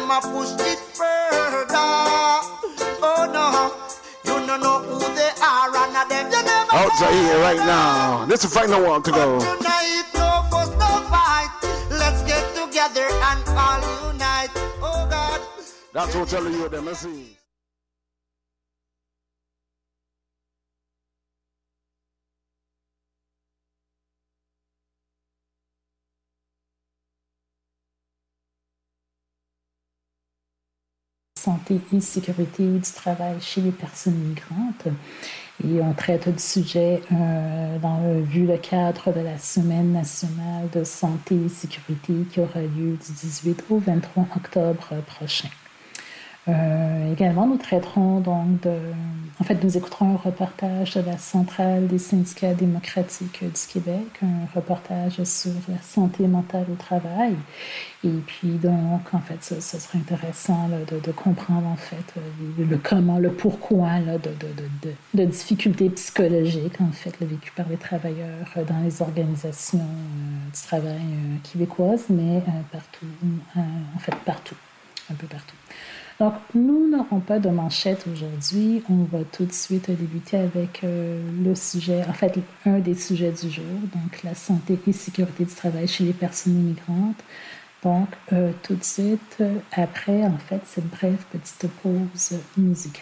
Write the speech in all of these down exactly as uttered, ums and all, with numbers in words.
them a push it further. Oh no, you don't know who they are, and them you never. Out here right now. This is fight no one to go. But tonight, no fuss, no fight. Let's get together and all unite. Oh God. That's what I'm telling you. Them, let's see. Santé et sécurité du travail chez les personnes migrantes. Et on traite du sujet euh, dans le, vu le cadre de la Semaine nationale de santé et sécurité qui aura lieu du dix-huit au vingt-trois octobre prochain. Euh, également, nous traiterons donc de... En fait, nous écouterons un reportage de la Centrale des syndicats démocratiques du Québec, un reportage sur la santé mentale au travail. Et puis, donc, en fait, ce, ce serait intéressant là, de, de comprendre, en fait, le, le comment, le pourquoi là, de, de, de, de, de difficultés psychologiques, en fait, le vécu par les travailleurs dans les organisations euh, du travail euh, québécoises, mais euh, partout, euh, en fait, partout, un peu partout. Donc, nous n'aurons pas de manchette aujourd'hui. On va tout de suite débuter avec euh, le sujet, en fait, un des sujets du jour, donc la santé et sécurité du travail chez les personnes immigrantes. Donc, euh, tout de suite, euh, après, en fait, cette brève petite pause musicale.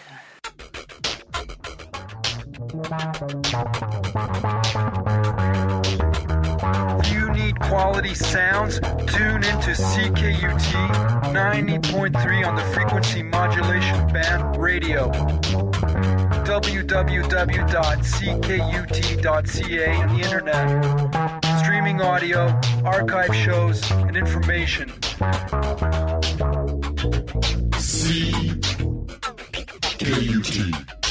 You need quality sounds? Tune into C K U T ninety point three on the frequency modulation band radio. w w w dot c k u t dot c a on the internet. Streaming audio, archive shows, and information. C K U T.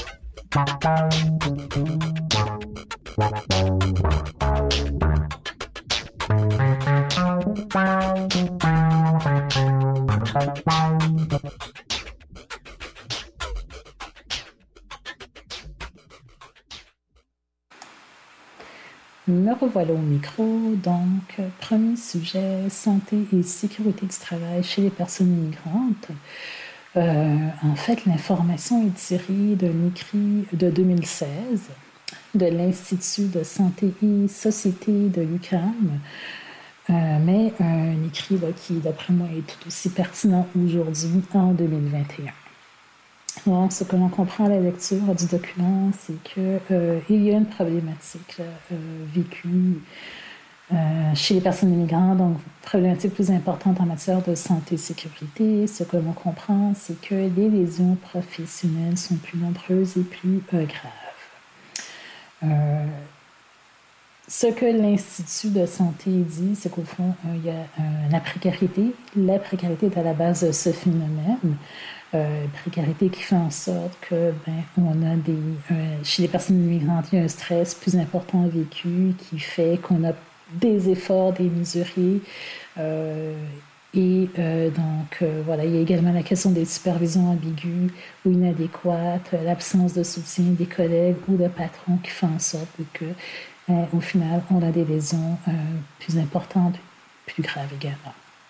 Me revoilà au micro. Donc, premier sujet, santé et sécurité du travail chez les personnes immigrantes. Euh, en fait, l'information est tirée d'un écrit de deux mille seize de l'Institut de santé et société de l'U Q A M, euh, mais un écrit là, qui, d'après moi, est tout aussi pertinent aujourd'hui, en deux mille vingt et un. Donc, ce que l'on comprend à la lecture du document, c'est qu'il euh, y a une problématique là, euh, vécue euh, chez les personnes immigrantes, donc problématique plus importante en matière de santé et sécurité. Ce que l'on comprend, c'est que les lésions professionnelles sont plus nombreuses et plus euh, graves. Euh, ce que l'Institut de santé dit, c'est qu'au fond, euh, il y a euh, la précarité. La précarité est à la base de ce phénomène. Euh, précarité qui fait en sorte que ben, on a des euh, chez les personnes immigrantes, il y a un stress plus important vécu qui fait qu'on a des efforts démesurés euh, et euh, donc euh, voilà, il y a également la question des supervisions ambiguës ou inadéquates, l'absence de soutien des collègues ou de patrons qui fait en sorte que euh, au final on a des lésions euh, plus importantes, plus graves également.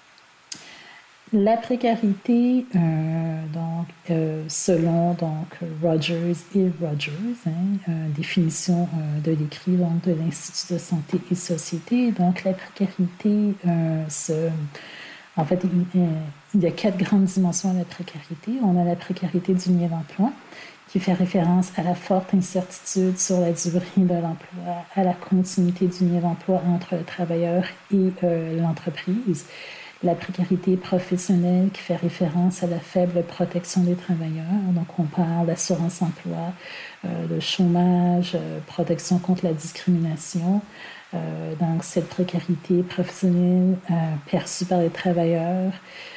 La précarité, euh, donc, euh, selon donc, Rogers et Rogers, hein, euh, définition euh, de l'écrit donc, de l'Institut de santé et société. Donc, la précarité, euh, se, en fait, il, il y a quatre grandes dimensions à la précarité. On a la précarité du lien d'emploi, qui fait référence à la forte incertitude sur la durée de l'emploi, à la continuité du lien d'emploi entre le travailleur et euh, l'entreprise. La précarité professionnelle qui fait référence à la faible protection des travailleurs. Donc, on parle d'assurance-emploi, euh, de chômage, euh, protection contre la discrimination. Euh, donc, cette précarité professionnelle euh, perçue par les travailleurs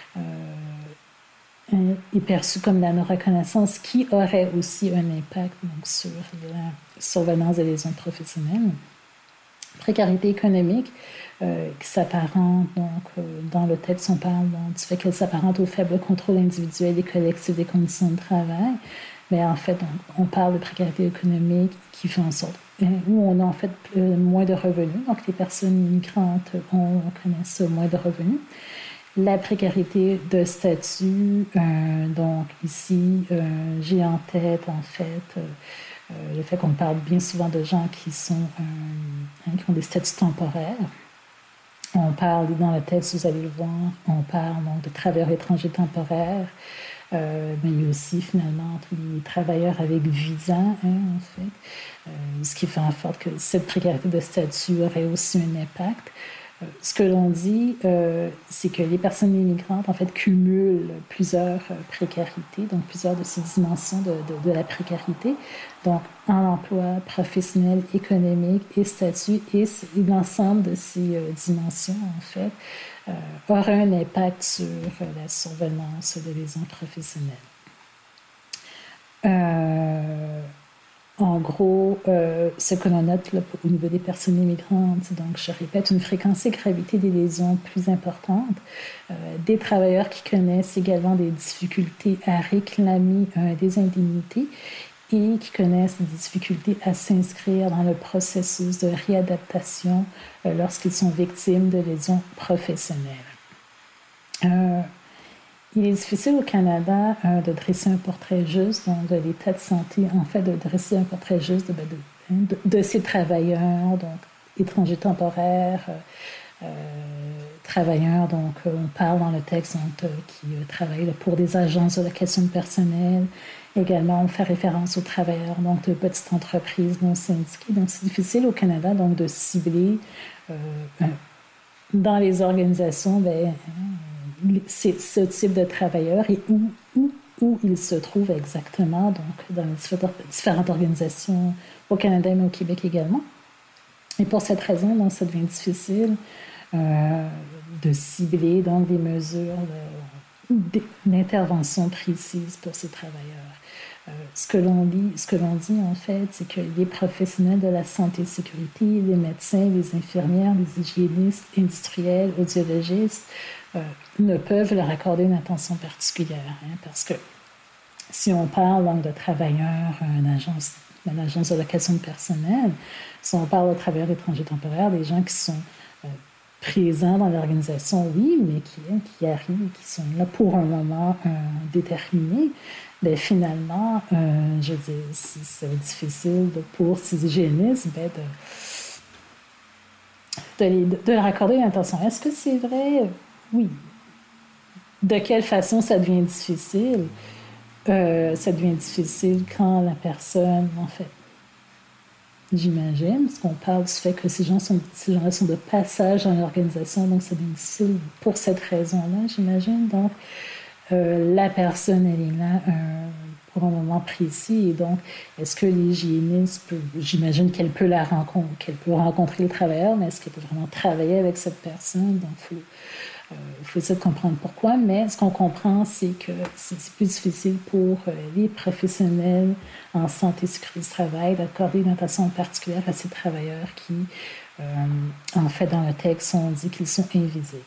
euh, est perçue comme la non-reconnaissance qui aurait aussi un impact donc, sur la survenance des lésions professionnelles. Précarité économique, Euh, qui s'apparente, donc, euh, dans le texte, on parle donc, du fait qu'elle s'apparente au faible contrôle individuel et collectif des conditions de travail. Mais en fait, on, on parle de précarité économique qui fait en sorte euh, où on a en fait euh, moins de revenus. Donc, les personnes immigrantes, on, on connaît ça, moins de revenus. la précarité de statut, euh, donc ici, euh, j'ai en tête, en fait, euh, euh, le fait qu'on parle bien souvent de gens qui sont, euh, hein, qui ont des statuts temporaires. On parle, dans le texte, vous allez le voir, on parle donc de travailleurs étrangers temporaires, euh, mais il y a aussi, finalement, tous les travailleurs avec visa, hein, en fait, euh, ce qui fait en sorte que cette précarité de statut aurait aussi un impact. Ce que l'on dit, euh, c'est que les personnes immigrantes, en fait, cumulent plusieurs euh, précarités, donc plusieurs de ces dimensions de, de, de la précarité. Donc, en emploi professionnel, économique et statut, et, et l'ensemble de ces euh, dimensions, en fait, euh, aura un impact sur euh, la survenance de liaisons professionnelles. Euh, En gros, euh, ce que l'on note là, au niveau des personnes immigrantes, donc je répète, une fréquence et gravité des lésions plus importantes, euh, des travailleurs qui connaissent également des difficultés à réclamer euh, des indemnités et qui connaissent des difficultés à s'inscrire dans le processus de réadaptation euh, lorsqu'ils sont victimes de lésions professionnelles. Euh, Il est difficile au Canada euh, de dresser un portrait juste donc, de l'état de santé, en fait, de dresser un portrait juste de, de, de, de ces travailleurs, donc étrangers temporaires, euh, euh, travailleurs, donc euh, on parle dans le texte donc, euh, qui euh, travaillent là, pour des agences de location de personnel. Également, on fait référence aux travailleurs donc, de petites entreprises non syndiquées. Donc, c'est difficile au Canada donc, de cibler euh, un, dans les organisations, ben, c'est ce type de travailleurs et où, où, où ils se trouvent exactement, donc dans les différentes, différentes organisations au Canada mais au Québec également. Et pour cette raison, donc, ça devient difficile euh, de cibler donc, des mesures de, d'intervention précises pour ces travailleurs. Euh, ce que l'on dit, ce que l'on dit en fait, c'est que les professionnels de la santé et sécurité, les médecins, les infirmières, les hygiénistes, industriels, audiologistes, euh, ne peuvent leur accorder une attention particulière, hein, parce que si on parle donc de travailleurs, une agence, une agence de location de personnel, si on parle de travailleurs étrangers temporaires, des gens qui sont euh, présents dans l'organisation, oui, mais qui, qui arrivent, qui sont là pour un moment euh, déterminé, bien, finalement, euh, je veux dire, si c'est difficile de, pour ces hygiénistes, bien, de, de, les, de leur accorder une attention. Est-ce que c'est vrai? Oui. De quelle façon ça devient difficile? Euh, ça devient difficile quand la personne, en fait, j'imagine, parce qu'on parle du fait que ces gens sont, ces gens-là sont de passage dans l'organisation, donc ça devient difficile pour cette raison-là, j'imagine. Donc, euh, la personne, elle est là euh, pour un moment précis, et donc, est-ce que l'hygiéniste peut, j'imagine qu'elle peut la rencontrer, qu'elle peut rencontrer le travailleur, mais est-ce qu'elle peut vraiment travailler avec cette personne? Donc, il faut, euh, faut essayer de comprendre pourquoi, mais ce qu'on comprend, c'est que c'est, c'est plus difficile pour euh, les professionnels en santé et sécurité du travail d'accorder une attention particulière à ces travailleurs qui, euh, en fait, dans le texte, on dit qu'ils sont invisibles.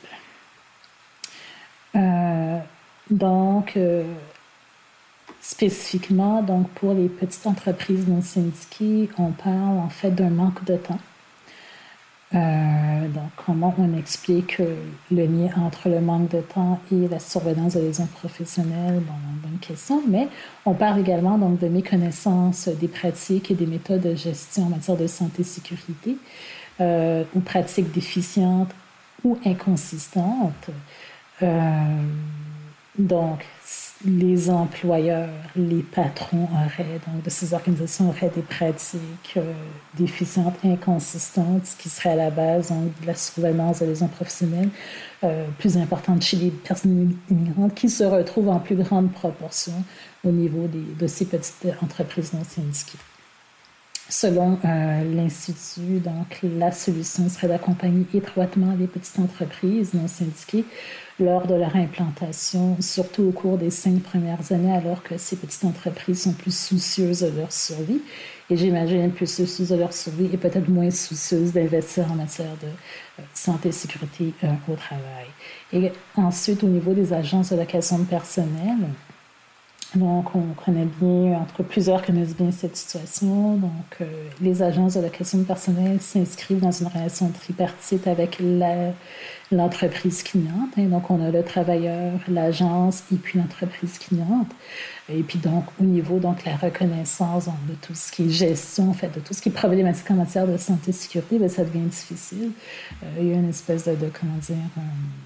Euh, donc, euh, spécifiquement, donc pour les petites entreprises non syndiquées, on parle en fait d'un manque de temps. Euh, donc, comment on explique le lien entre le manque de temps et la survenance de lésions professionnelles? Bon, bonne question, mais on parle également donc, de méconnaissance des pratiques et des méthodes de gestion en matière de santé et sécurité, euh, ou pratiques déficientes ou inconsistantes. Euh, donc, les employeurs, les patrons auraient, donc de ces organisations auraient des pratiques euh, déficientes, inconsistantes, ce qui serait à la base donc, de la survenance de lésions professionnelles euh, plus importante chez les personnes immigrantes qui se retrouvent en plus grande proportion au niveau des, de ces petites entreprises non syndiquées. Selon euh, l'Institut, donc, la solution serait d'accompagner étroitement les petites entreprises non syndiquées lors de leur implantation, surtout au cours des cinq premières années, alors que ces petites entreprises sont plus soucieuses de leur survie. Et j'imagine plus soucieuses de leur survie et peut-être moins soucieuses d'investir en matière de euh, santé et sécurité euh, au travail. Et ensuite, au niveau des agences de location de personnel, Donc, on connaît bien, entre plusieurs connaissent bien cette situation. Donc, euh, les agences de location de personnel s'inscrivent dans une relation tripartite avec la, l'entreprise cliente. Et donc, on a le travailleur, l'agence et puis l'entreprise cliente. Et puis, donc, au niveau de la reconnaissance donc, de tout ce qui est gestion, en fait, de tout ce qui est problématique en matière de santé et sécurité, bien, ça devient difficile. Euh, il y a une espèce de, de comment dire... Euh,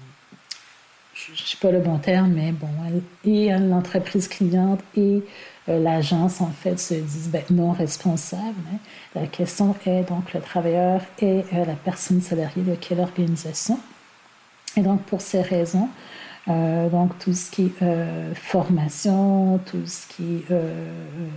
je ne sais pas le bon terme, mais bon, et l'entreprise cliente et euh, l'agence, en fait, se disent ben, non responsables. Hein. La question est donc le travailleur et euh, la personne salariée de quelle organisation. Et donc, pour ces raisons, euh, donc tout ce qui est euh, formation, tout ce qui est euh,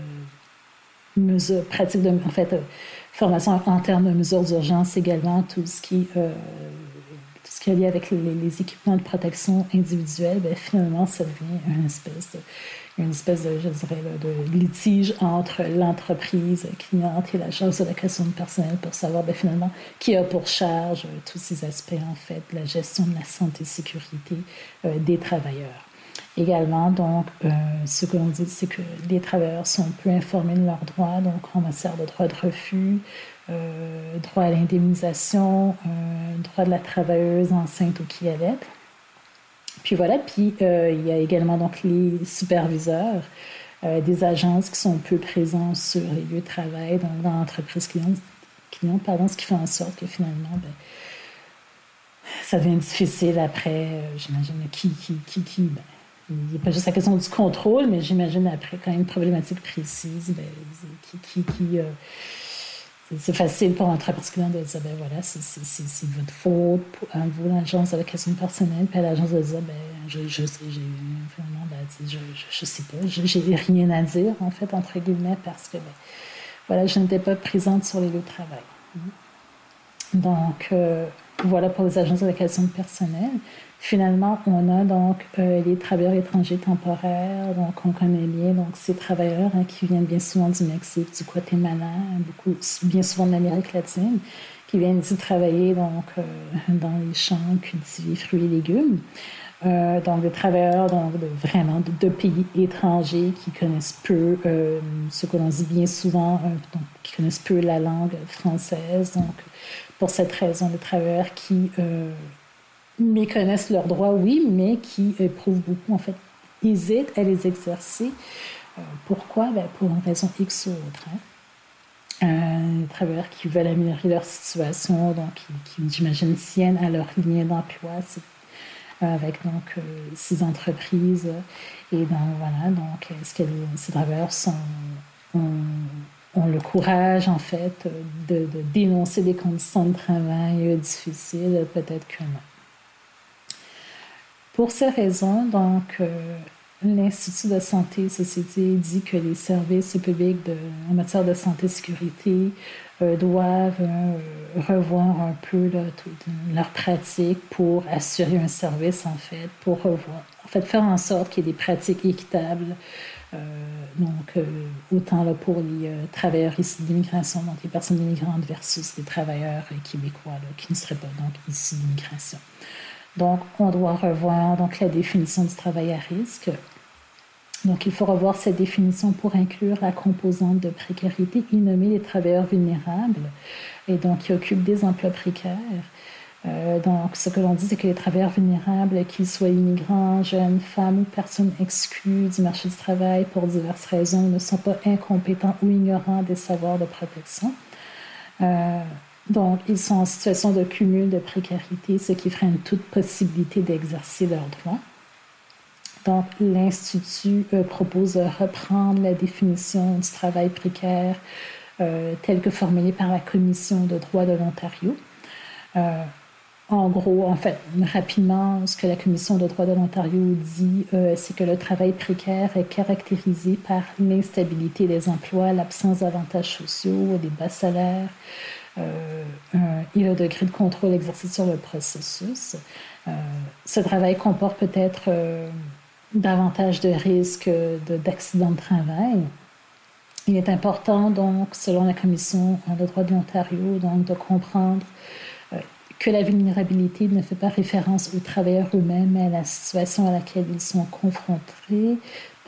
mesure, pratique de, en fait, euh, formation en termes de mesures d'urgence également, tout ce qui est euh, ce qui est lié avec les, les équipements de protection individuelle, bien, finalement, ça devient une espèce de, une espèce de, je dirais, là, de litige entre l'entreprise cliente et l'agence de location de personnel pour savoir, bien, finalement, qui a pour charge euh, tous ces aspects, en fait, de la gestion de la santé et sécurité euh, des travailleurs. Également, donc, euh, ce que l'on dit, c'est que les travailleurs sont peu informés de leurs droits, donc en matière de droit de refus, euh, droit à l'indemnisation, euh, droit de la travailleuse enceinte ou qui allait. Puis voilà, puis euh, il y a également donc les superviseurs euh, des agences qui sont peu présents sur les lieux de travail, donc dans l'entreprise cliente, client, pardon, ce qui fait en sorte que finalement, ben, ça devient difficile après, euh, j'imagine, qui, qui, qui, qui, ben, il n'y a pas juste la question du contrôle, mais j'imagine après, quand même, une problématique précise, ben, qui... qui, qui euh, c'est facile pour l'entreprise cliente de dire, ben voilà, c'est, c'est, c'est, c'est votre faute, pour, à vous, l'agence de location personnelle, puis à l'agence de dire, ben je, je sais, j'ai, finalement, ben, je, je, je sais pas, je, j'ai rien à dire, en fait, entre guillemets, parce que, ben, voilà, je n'étais pas présente sur les lieux de travail. Donc, euh, voilà pour les agences de location personnelle. Finalement, on a donc euh, les travailleurs étrangers temporaires, donc on connaît bien donc ces travailleurs hein, qui viennent bien souvent du Mexique, du Guatemala, beaucoup, bien souvent de l'Amérique latine, qui viennent ici travailler donc euh, dans les champs, cultiver fruits et légumes. Euh, donc des travailleurs donc de, vraiment de, de pays étrangers qui connaissent peu euh, ce que l'on dit bien souvent, euh, donc qui connaissent peu la langue française. Donc pour cette raison, des travailleurs qui euh, méconnaissent leurs droits, oui, mais qui éprouvent beaucoup, en fait, hésitent à les exercer. Euh, pourquoi? Ben, pour une raison X ou autre. Hein. Euh, des travailleurs qui veulent améliorer leur situation, donc qui, qui j'imagine, tiennent à leur lien d'emploi, c'est, euh, avec donc euh, ces entreprises. Et donc, voilà, donc, est-ce que les, ces travailleurs sont, ont, ont le courage, en fait, de, de dénoncer des conditions de travail difficiles? Peut-être que non. Pour ces raisons, donc, euh, l'Institut de santé et société dit que les services publics de, en matière de santé et sécurité euh, doivent euh, revoir un peu là, tout, leur pratique pour assurer un service, en fait, pour revoir, en fait, faire en sorte qu'il y ait des pratiques équitables, euh, donc, euh, autant là, pour les euh, travailleurs issus d'immigration, donc les personnes immigrantes versus les travailleurs euh, québécois là, qui ne seraient pas donc issus d'immigration. Donc, on doit revoir donc, la définition du travail à risque. Donc, il faut revoir cette définition pour inclure la composante de précarité et nommer les travailleurs vulnérables et donc qui occupent des emplois précaires. Euh, donc, ce que l'on dit, c'est que les travailleurs vulnérables, qu'ils soient immigrants, jeunes, femmes ou personnes exclues du marché du travail pour diverses raisons, ne sont pas incompétents ou ignorants des savoirs de protection. Euh, Donc, ils sont en situation de cumul de précarité, ce qui freine toute possibilité d'exercer leurs droits. Donc, l'Institut euh, propose de reprendre la définition du travail précaire euh, telle que formulée par la Commission de droit de l'Ontario. Euh, en gros, en fait, rapidement, ce que la Commission de droit de l'Ontario dit, euh, c'est que le travail précaire est caractérisé par l'instabilité des emplois, l'absence d'avantages sociaux, des bas salaires, Euh, euh, et le degré de contrôle exercé sur le processus. Euh, ce travail comporte peut-être euh, davantage de risques de, d'accidents de travail. Il est important, donc, selon la Commission de droit de l'Ontario, donc, de comprendre euh, que la vulnérabilité ne fait pas référence aux travailleurs eux-mêmes, mais à la situation à laquelle ils sont confrontés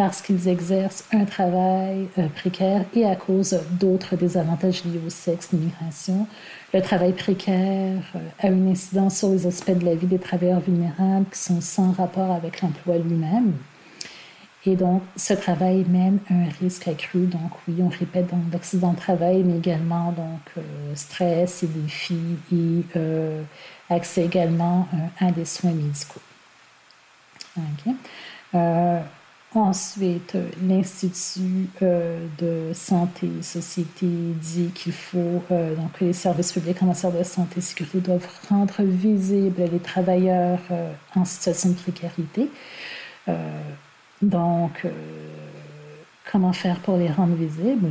parce qu'ils exercent un travail euh, précaire et à cause d'autres désavantages liés au sexe, l'immigration. Le travail précaire euh, a une incidence sur les aspects de la vie des travailleurs vulnérables qui sont sans rapport avec l'emploi lui-même. Et donc, ce travail mène à un risque accru. Donc, oui, on répète donc d'accidents de travail, mais également donc euh, stress et défis et euh, accès également euh, à des soins médicaux. Okay. Euh, ensuite, l'Institut euh, de santé et société dit qu'il faut euh, donc que les services publics en matière de santé et sécurité doivent rendre visibles les travailleurs euh, en situation de précarité. Euh, Donc, euh, comment faire pour les rendre visibles?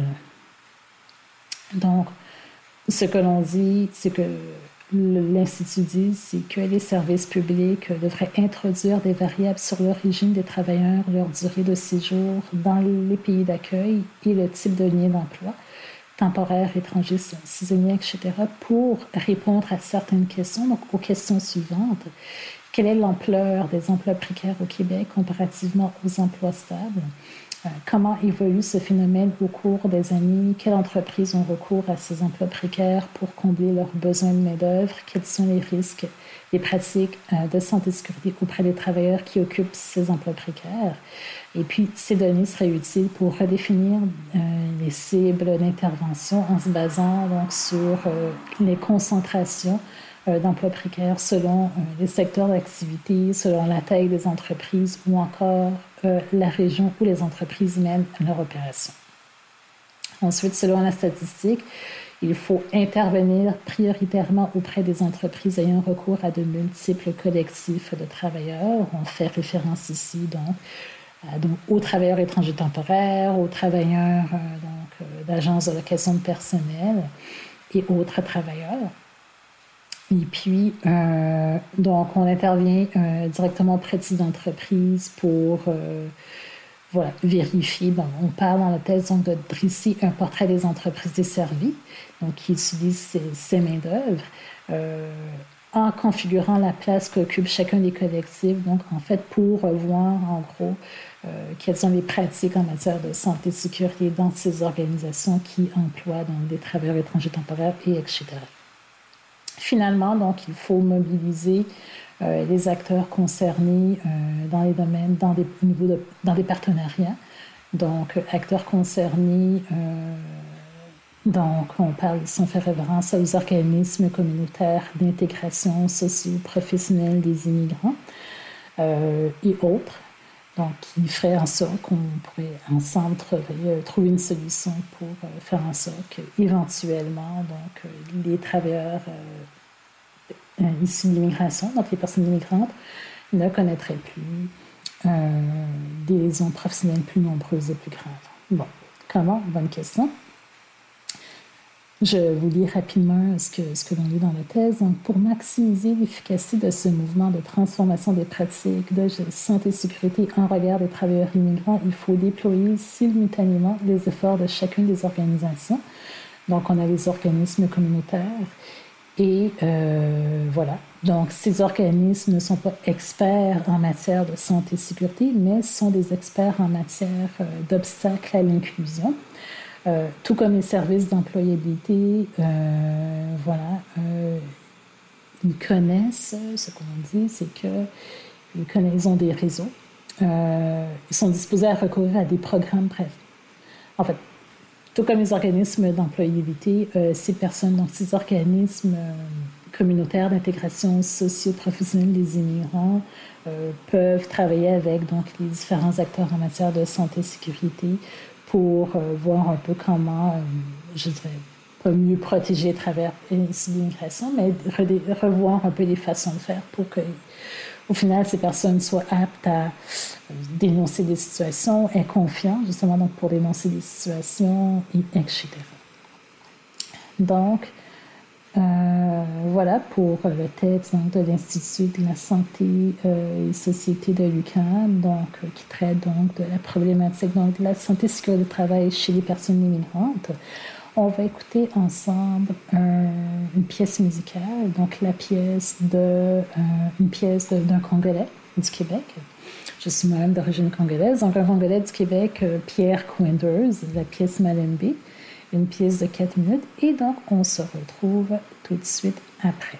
Donc, ce que l'on dit, c'est que l'Institut dit, c'est que les services publics devraient introduire des variables sur l'origine des travailleurs, leur durée de séjour dans les pays d'accueil et le type de lien d'emploi, temporaire, étranger, saisonnier, et cetera, pour répondre à certaines questions, donc aux questions suivantes. Quelle est l'ampleur des emplois précaires au Québec comparativement aux emplois stables? Euh, comment évolue ce phénomène au cours des années? Quelles entreprises ont recours à ces emplois précaires pour combler leurs besoins de main-d'œuvre? Quels sont les risques, les pratiques euh, de santé et sécurité auprès des travailleurs qui occupent ces emplois précaires? Et puis, ces données seraient utiles pour redéfinir euh, les cibles d'intervention en se basant donc, sur euh, les concentrations d'emplois précaires selon euh, les secteurs d'activité, selon la taille des entreprises ou encore euh, la région où les entreprises mènent leur opération. Ensuite, selon la statistique, il faut intervenir prioritairement auprès des entreprises ayant recours à de multiples collectifs de travailleurs. On fait référence ici donc, à, donc aux travailleurs étrangers temporaires, aux travailleurs euh, donc, euh, d'agences de location de personnel et autres travailleurs. Et puis, euh, donc, on intervient euh, directement auprès de ces entreprises pour euh, voilà, vérifier. Bon, on parle dans la thèse donc, de dresser un portrait des entreprises desservies, donc qui utilisent ces, ces main-d'œuvre, euh, en configurant la place qu'occupe chacun des collectifs, donc en fait pour voir en gros euh, quelles sont les pratiques en matière de santé et de sécurité dans ces organisations qui emploient donc, des travailleurs étrangers temporaires et et cetera. Finalement, donc, il faut mobiliser euh, les acteurs concernés euh, dans les domaines, dans des, niveaux de, dans des partenariats. Donc, acteurs concernés, euh, donc, on parle, on fait référence aux organismes communautaires d'intégration socio-professionnelle des immigrants euh, et autres. Donc, qui ferait en sorte qu'on pourrait ensemble trouver, euh, trouver une solution pour euh, faire en sorte qu'éventuellement, donc, euh, les travailleurs euh, euh, issus de l'immigration, donc les personnes immigrantes, ne connaîtraient plus euh, des lésions professionnelles plus nombreuses et plus graves. Bon, comment? Bonne question. Je vous lis rapidement ce que, ce que l'on lit dans la thèse. Donc, pour maximiser l'efficacité de ce mouvement de transformation des pratiques de santé et sécurité en regard des travailleurs immigrants, il faut déployer simultanément les efforts de chacune des organisations. Donc, on a les organismes communautaires et euh, voilà. Donc, ces organismes ne sont pas experts en matière de santé et sécurité, mais sont des experts en matière euh, d'obstacles à l'inclusion. Euh, tout comme les services d'employabilité, euh, voilà, euh, ils connaissent, ce qu'on dit, c'est qu'ils connaissent, ils ont des réseaux, euh, ils sont disposés à recourir à des programmes, bref. En fait, tout comme les organismes d'employabilité, euh, ces personnes, donc ces organismes euh, communautaires d'intégration socio-professionnelle des immigrants euh, peuvent travailler avec donc, les différents acteurs en matière de santé et sécurité pour euh, voir un peu comment, euh, je dirais, pas mieux protéger les travailleurs issus de l'immigration, mais re- revoir un peu les façons de faire pour que, au final, ces personnes soient aptes à euh, dénoncer des situations, aient confiance, justement, donc pour dénoncer des situations, et, et cetera. Donc, euh, voilà pour le texte donc, de l'Institut de la santé euh, et société de l'U Q A M, donc, euh, qui traite donc, de la problématique donc, de la santé et sécurité du travail chez les personnes immigrantes. On va écouter ensemble euh, une pièce musicale, donc la pièce de, euh, une pièce de, d'un Congolais du Québec. Je suis moi-même d'origine congolaise. Donc, un Congolais du Québec, euh, Pierre Quinders, la pièce Malembe, une pièce de quatre minutes. Et donc, on se retrouve tout de suite après.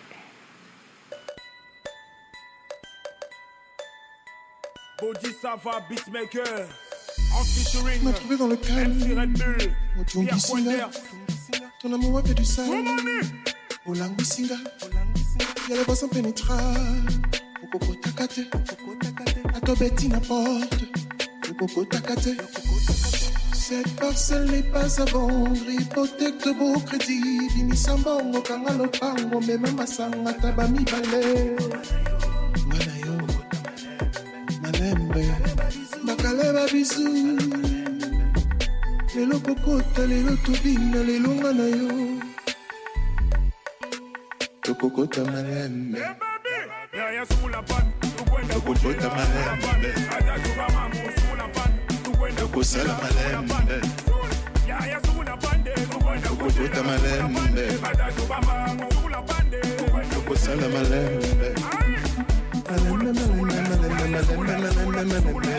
Bodhisattva Beatmaker, en featuring, m'a trouvé dans le calme. M C Red Bull, Motongi Pierre Singa, Quinders. ton amour a fait du sale. Romani, Olangu Singa, y'a les voix sans pénétral. Okoko takate, ato beti n'importe. Okoko takate. Cette parcelle n'est pas à vendre, hypothèque de beau crédit. Bimisambongo, kangalo pango, même masanga tabami balé. Mwanayo, malembe, bakaleba bisu. Lelo kokota, lelo tobina, lelo nganayo. Tokokota malembe. yaya sous la panne, tukwenda Tokokota malembe. Atakuba mamu sous la panne, tukwenda Tokosala malembe. yaya sous la panne, tukwenda Tokokota malembe. Atakuba mamu sous la panne, tukwenda Tokosala malembe. Malembe, malembe, malembe, malembe, malembe, malembe.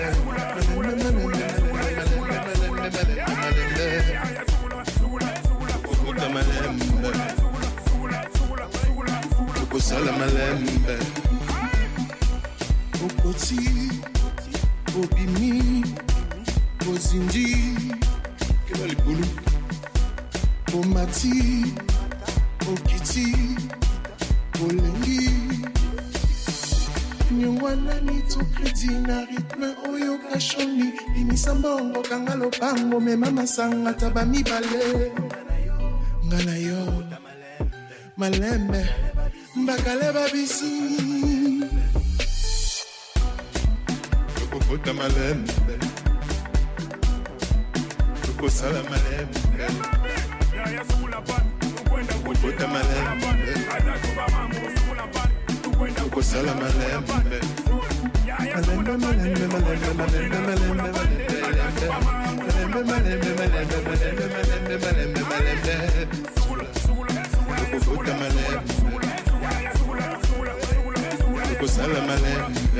Tokokota malembe. Tokosala malembe. Okoti, obimi, ozindi, keba libulu. Omati, okiti, olengi. Nyongwana ni to kredi na rythme oyo kashoni. Imisambongo kangalo pango mema masanga tabami bale. Ngana yo, malembe, mbakaleba bisu. Tokokota malembe. Tokosala malembe. yaya sous la panne, tukwenda Tokokota malembe. Atakuba mamu sous la panne, tukwenda Tokosala malembe. yaya Malembe, malembe, malembe, malembe, malembe, malembe. Malembe, malembe, malembe, malembe, malembe, malembe, malembe. Tokokota malembe. Tokosala malembe.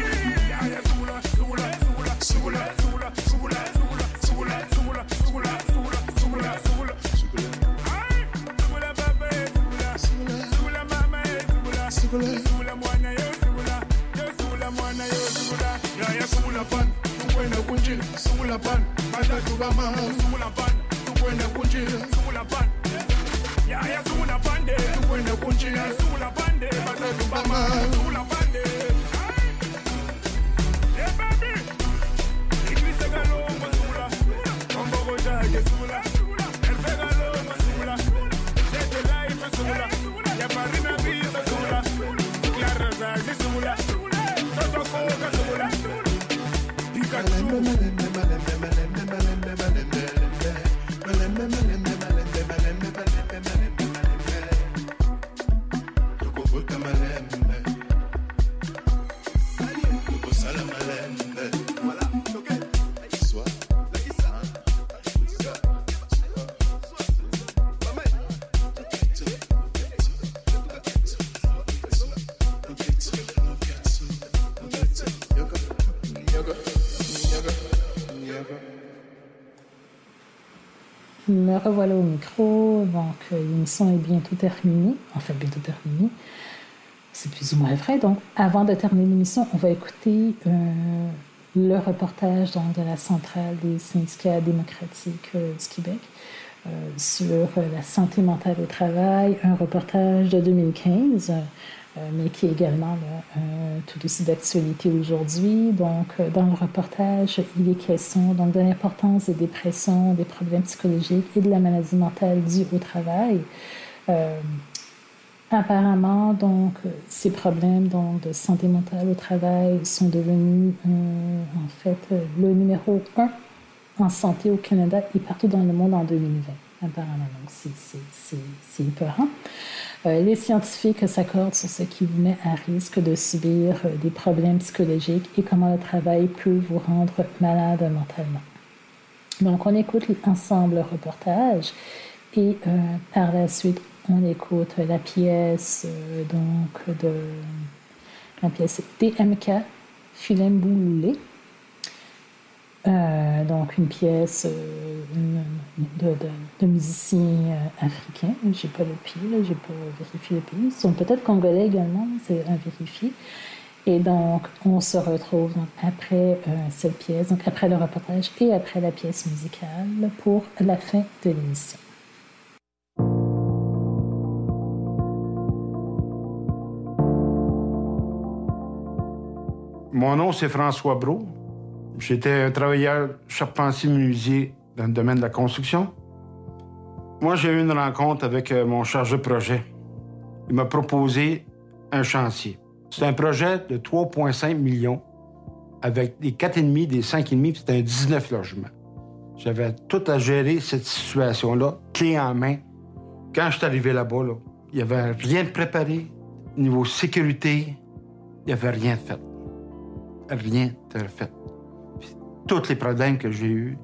Me revoilà au micro, donc euh, l'émission est bientôt terminée, enfin bientôt terminée, c'est plus ou moins vrai. Donc avant de terminer l'émission, on va écouter euh, le reportage donc, de la centrale des syndicats démocratiques euh, du Québec euh, sur euh, la santé mentale au travail, un reportage de deux mille quinze, euh, mais qui est également là, euh, tout aussi d'actualité aujourd'hui. Donc, euh, dans le reportage, il est question donc, de l'importance des dépressions, des problèmes psychologiques et de la maladie mentale due au travail. Euh, apparemment, donc, ces problèmes donc, de santé mentale au travail sont devenus, euh, en fait, le numéro un en santé au Canada et partout dans le monde en deux mille vingt, apparemment. Donc, c'est, c'est, c'est, c'est épeurant. Euh, les scientifiques s'accordent sur ce qui vous met à risque de subir euh, des problèmes psychologiques et comment le travail peut vous rendre malade mentalement. Donc, on écoute ensemble le reportage et euh, par la suite, on écoute la pièce euh, donc de La pièce est T M K, Filemboulé. Euh, donc, une pièce euh, une, de, de, de musiciens euh, africains. J'ai pas le pays, là, j'ai pas vérifié le pays. Ils sont peut-être congolais également, c'est à vérifier. Et donc, on se retrouve donc, après euh, cette pièce, donc après le reportage et après la pièce musicale pour la fin de l'émission. Mon nom, c'est François Brault. J'étais un travailleur charpentier-menuisier dans le domaine de la construction. Moi, j'ai eu une rencontre avec mon chargé de projet. Il m'a proposé un chantier. C'est un projet de trois virgule cinq millions avec des quatre virgule cinq, des cinq virgule cinq, puis c'était un dix-neuf logements. J'avais tout à gérer cette situation-là, clé en main. Quand je suis arrivé là-bas, là, il n'y avait rien de préparé. Niveau sécurité, il n'y avait rien de fait. Rien de fait. Puis, tous les problèmes que j'ai eus,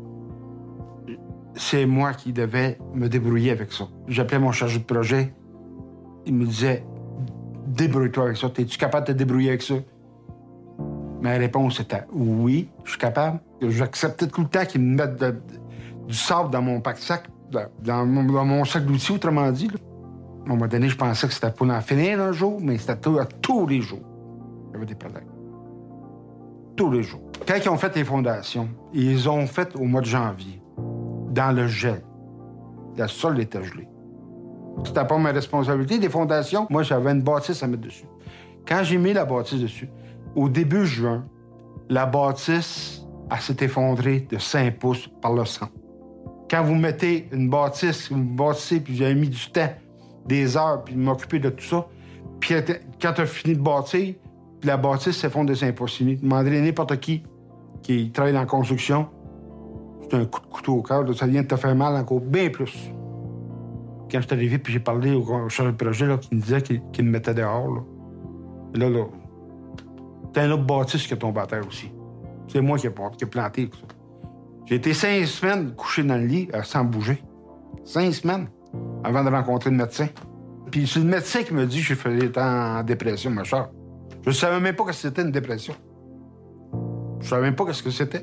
c'est moi qui devais me débrouiller avec ça. J'appelais mon chargé de projet. Il me disait « Débrouille-toi avec ça. Es-tu capable de te débrouiller avec ça? » Ma réponse était « Oui, je suis capable. » J'acceptais tout le temps qu'il me mette de, de, du sable dans mon pack-sac, dans mon, dans mon sac d'outils, autrement dit. Là. À un moment donné, je pensais que c'était pour en finir un jour, mais c'était tout, tous les jours. Il y avait des problèmes. Tous les jours. Quand ils ont fait les fondations, ils ont fait au mois de janvier, dans le gel. Le sol était gelé. C'était pas ma responsabilité. Les fondations, moi, j'avais une bâtisse à mettre dessus. Quand j'ai mis la bâtisse dessus, au début juin, la bâtisse, elle s'est effondrée de cinq pouces par le centre. Quand vous mettez une bâtisse, vous bâtissez, puis j'avais mis du temps, des heures, puis m'occuper de tout ça, puis quand tu as fini de bâtir, puis la bâtisse s'effondre de cinq pouces. Demandez à n'importe qui qui travaille dans la construction, c'est un coup de couteau au cœur, ça vient de te faire mal encore bien plus. Quand je suis arrivé, puis j'ai parlé au chargé de projet, là, qui me disait qu'il, qu'il me mettait dehors, là. Là, là, c'est un autre bâtisse qui est tombé à terre aussi. C'est moi qui ai, qui ai planté. Ça. J'ai été cinq semaines couché dans le lit euh, sans bouger. Cinq semaines avant de rencontrer le médecin. Puis c'est le médecin qui m'a dit que j'étais en dépression, ma chère. Je savais même pas que c'était une dépression. Je savais même pas ce que c'était.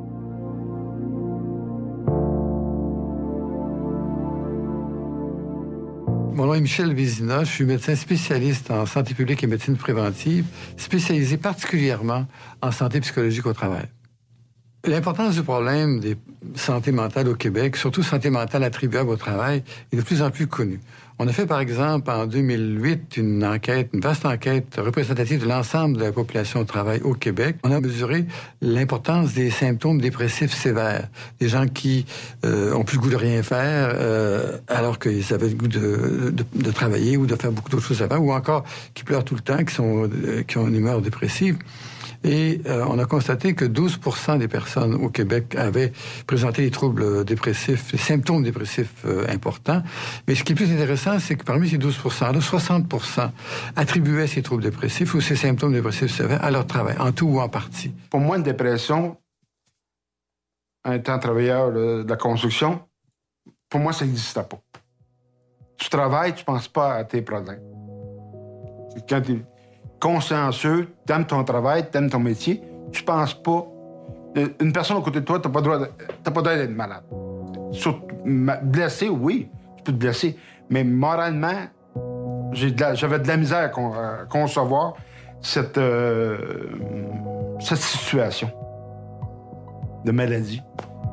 Mon nom est Michel Vézina. Je suis médecin spécialiste en santé publique et médecine préventive, spécialisé particulièrement en santé psychologique au travail. L'importance du problème des santé mentale au Québec, surtout santé mentale attribuable au travail, est de plus en plus connue. On a fait, par exemple, en deux mille huit, une enquête, une vaste enquête représentative de l'ensemble de la population au travail au Québec. On a mesuré l'importance des symptômes dépressifs sévères. Des gens qui euh, ont plus le goût de rien faire, euh, alors qu'ils avaient le goût de, de, de travailler ou de faire beaucoup d'autres choses à faire, ou encore qui pleurent tout le temps, qui, sont, euh, qui ont une humeur dépressive. Et euh, on a constaté que douze pour cent des personnes au Québec avaient présenté des troubles dépressifs, des symptômes dépressifs euh, importants. Mais ce qui est plus intéressant, c'est que parmi ces douze pour cent-là, soixante pour cent attribuaient ces troubles dépressifs ou ces symptômes dépressifs sévères à leur travail, en tout ou en partie. Pour moi, une dépression, en étant travailleur de la construction, pour moi, ça n'existait pas. Tu travailles, tu ne penses pas à tes problèmes. Quand tu consciencieux, t'aimes ton travail, t'aimes ton métier, tu penses pas... Une personne à côté de toi, t'as pas le droit de... t'as pas le droit d'être malade. Surtout, blessé, oui, tu peux te blesser, mais moralement, j'ai de la... j'avais de la misère à, con... à concevoir cette, euh... cette situation de maladie.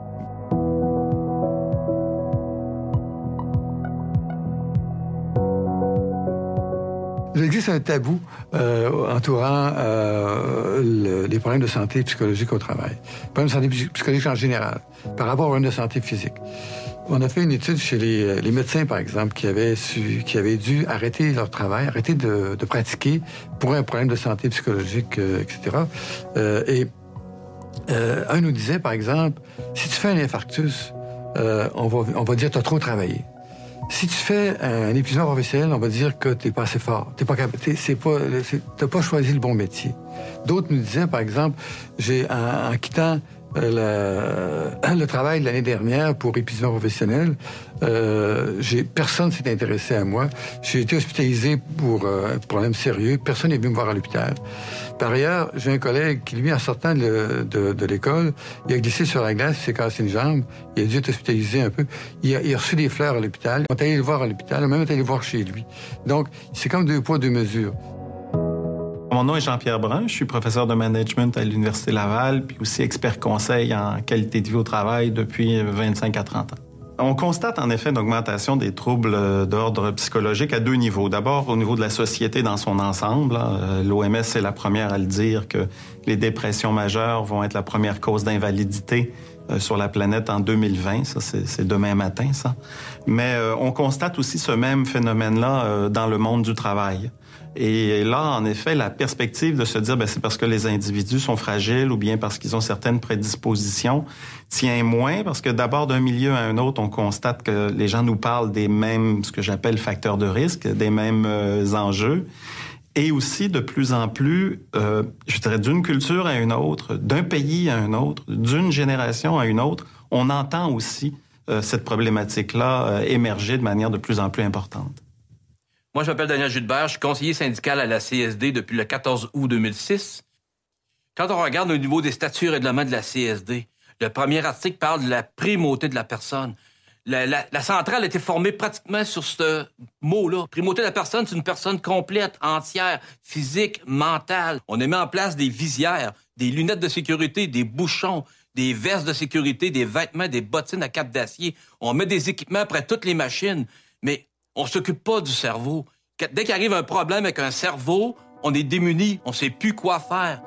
Il existe un tabou euh, entourant euh, le, les problèmes de santé psychologique au travail. Les problèmes de santé psychologique en général, par rapport aux problèmes de santé physique. On a fait une étude chez les, les médecins, par exemple, qui avaient, su, qui avaient dû arrêter leur travail, arrêter de, de pratiquer pour un problème de santé psychologique, euh, et cetera. Euh, et euh, un nous disait, par exemple, si tu fais un infarctus, euh, on, va, on va dire que tu as trop travaillé. Si tu fais un épuisement professionnel, on va dire que t'es pas assez fort. T'es pas capable. T'es, c'est pas, c'est, t'as pas choisi le bon métier. D'autres nous disaient, par exemple, j'ai, en, en quittant Euh, la, le travail de l'année dernière pour épuisement professionnel, euh, j'ai, personne s'est intéressé à moi. J'ai été hospitalisé pour euh, un problème sérieux. Personne n'est venu me voir à l'hôpital. Par ailleurs, j'ai un collègue qui, lui, en sortant de, de, de l'école, il a glissé sur la glace, il s'est cassé une jambe. Il a dû être hospitalisé un peu. Il a, il a reçu des fleurs à l'hôpital. On est allé le voir à l'hôpital. On est même allé le voir chez lui. Donc, c'est comme deux poids, deux mesures. Mon nom est Jean-Pierre Brun, je suis professeur de management à l'Université Laval, puis aussi expert conseil en qualité de vie au travail depuis vingt-cinq à trente ans. On constate en effet une augmentation des troubles d'ordre psychologique à deux niveaux. D'abord, au niveau de la société dans son ensemble. L'O M S est la première à le dire que les dépressions majeures vont être la première cause d'invalidité sur la planète en deux mille vingt. Ça, c'est, c'est demain matin, ça. Mais euh, on constate aussi ce même phénomène-là euh, dans le monde du travail. Et là, en effet, la perspective de se dire ben, c'est parce que les individus sont fragiles ou bien parce qu'ils ont certaines prédispositions tient moins, parce que d'abord, d'un milieu à un autre, on constate que les gens nous parlent des mêmes, ce que j'appelle facteurs de risque, des mêmes euh, enjeux. Et aussi, de plus en plus, euh, je dirais, d'une culture à une autre, d'un pays à un autre, d'une génération à une autre, on entend aussi euh, cette problématique-là euh, émerger de manière de plus en plus importante. Moi, je m'appelle Daniel Gilbert, je suis conseiller syndical à la C S D depuis le quatorze août deux mille six. Quand on regarde au niveau des statuts et règlements de la C S D, le premier article parle de la primauté de la personne. La, la, la centrale a été formée pratiquement sur ce mot-là. Primauté de la personne, c'est une personne complète, entière, physique, mentale. On a mis en place des visières, des lunettes de sécurité, des bouchons, des vestes de sécurité, des vêtements, des bottines à cape d'acier. On met des équipements près de toutes les machines, mais on s'occupe pas du cerveau. Dès qu'il arrive un problème avec un cerveau, on est démuni, on sait plus quoi faire.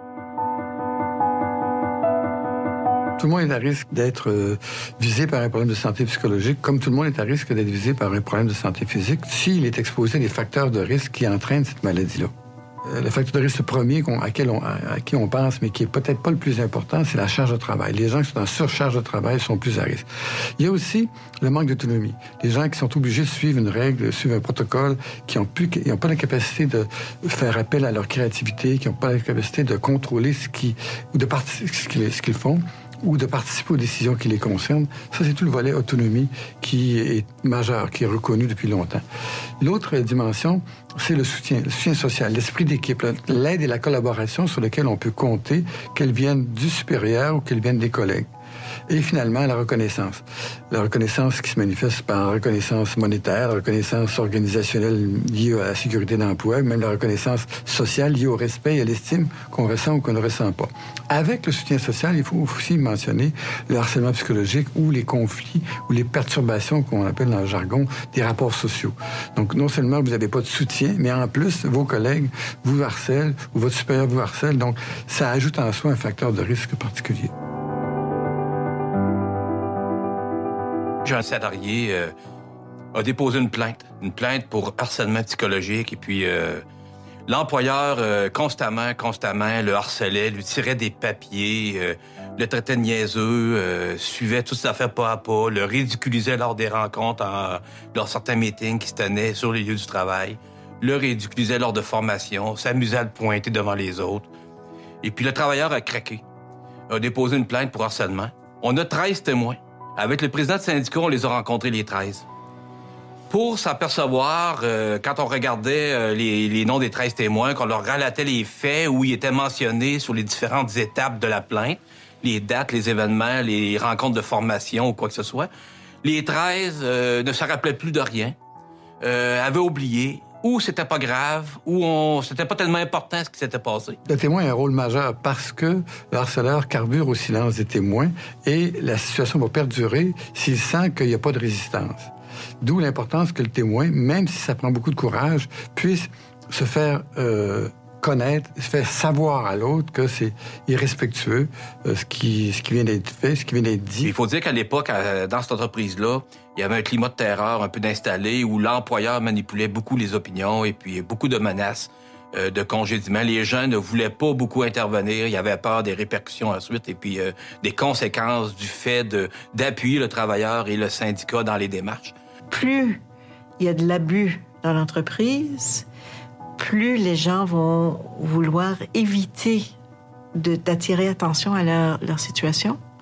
Tout le monde est à risque d'être euh, visé par un problème de santé psychologique, comme tout le monde est à risque d'être visé par un problème de santé physique s'il est exposé à des facteurs de risque qui entraînent cette maladie-là. Euh, le facteur de risque premier qu'on, à, quel on, à, à qui on pense, mais qui est peut-être pas le plus important, c'est la charge de travail. Les gens qui sont en surcharge de travail sont plus à risque. Il y a aussi le manque d'autonomie. Les gens qui sont obligés de suivre une règle, de suivre un protocole, qui n'ont plus, qui n'ont pas la capacité de faire appel à leur créativité, qui n'ont pas la capacité de contrôler ce qui, ou de participer, ce qu'ils, ce qu'ils font, ou de participer aux décisions qui les concernent. Ça, c'est tout le volet autonomie qui est majeur, qui est reconnu depuis longtemps. L'autre dimension, c'est le soutien, le soutien social, l'esprit d'équipe, l'aide et la collaboration sur lesquelles on peut compter, qu'elles viennent du supérieur ou qu'elles viennent des collègues. Et finalement, la reconnaissance. La reconnaissance qui se manifeste par la reconnaissance monétaire, la reconnaissance organisationnelle liée à la sécurité d'emploi, même la reconnaissance sociale liée au respect et à l'estime qu'on ressent ou qu'on ne ressent pas. Avec le soutien social, il faut aussi mentionner le harcèlement psychologique ou les conflits ou les perturbations qu'on appelle dans le jargon des rapports sociaux. Donc, non seulement vous n'avez pas de soutien, mais en plus, vos collègues vous harcèlent ou votre supérieur vous harcèle. Donc, ça ajoute en soi un facteur de risque particulier. J'ai un salarié euh, a déposé une plainte, une plainte pour harcèlement psychologique. Et puis, euh, l'employeur, euh, constamment, constamment, le harcelait, lui tirait des papiers, euh, le traitait de niaiseux, euh, suivait toutes ses affaires pas à pas, le ridiculisait lors des rencontres, en, lors de certains meetings qui se tenaient sur les lieux du travail, le ridiculisait lors de formations, s'amusait à le pointer devant les autres. Et puis, le travailleur a craqué, a déposé une plainte pour harcèlement. On a treize témoins. Avec le président de syndicat, on les a rencontrés les treize. Pour s'apercevoir, euh, quand on regardait euh, les, les noms des treize témoins, qu'on leur relatait les faits où ils étaient mentionnés sur les différentes étapes de la plainte, les dates, les événements, les rencontres de formation ou quoi que ce soit, les treize euh, ne se rappelaient plus de rien, euh, avaient oublié, ou c'était pas grave, ou on, c'était pas tellement important ce qui s'était passé. Le témoin a un rôle majeur parce que le harceleur carbure au silence des témoins et la situation va perdurer s'il sent qu'il n'y a pas de résistance. D'où l'importance que le témoin, même si ça prend beaucoup de courage, puisse se faire euh, connaître, se faire savoir à l'autre que c'est irrespectueux euh, ce, qui, ce qui vient d'être fait, ce qui vient d'être dit. Il faut dire qu'à l'époque, dans cette entreprise-là, il y avait un climat de terreur un peu d'installé où l'employeur manipulait beaucoup les opinions et puis beaucoup de menaces euh, de congédiement. Les gens ne voulaient pas beaucoup intervenir. Il y avait peur des répercussions ensuite et puis euh, des conséquences du fait de, d'appuyer le travailleur et le syndicat dans les démarches. Plus il y a de l'abus dans l'entreprise, plus les gens vont vouloir éviter de, d'attirer attention à leur, leur situation.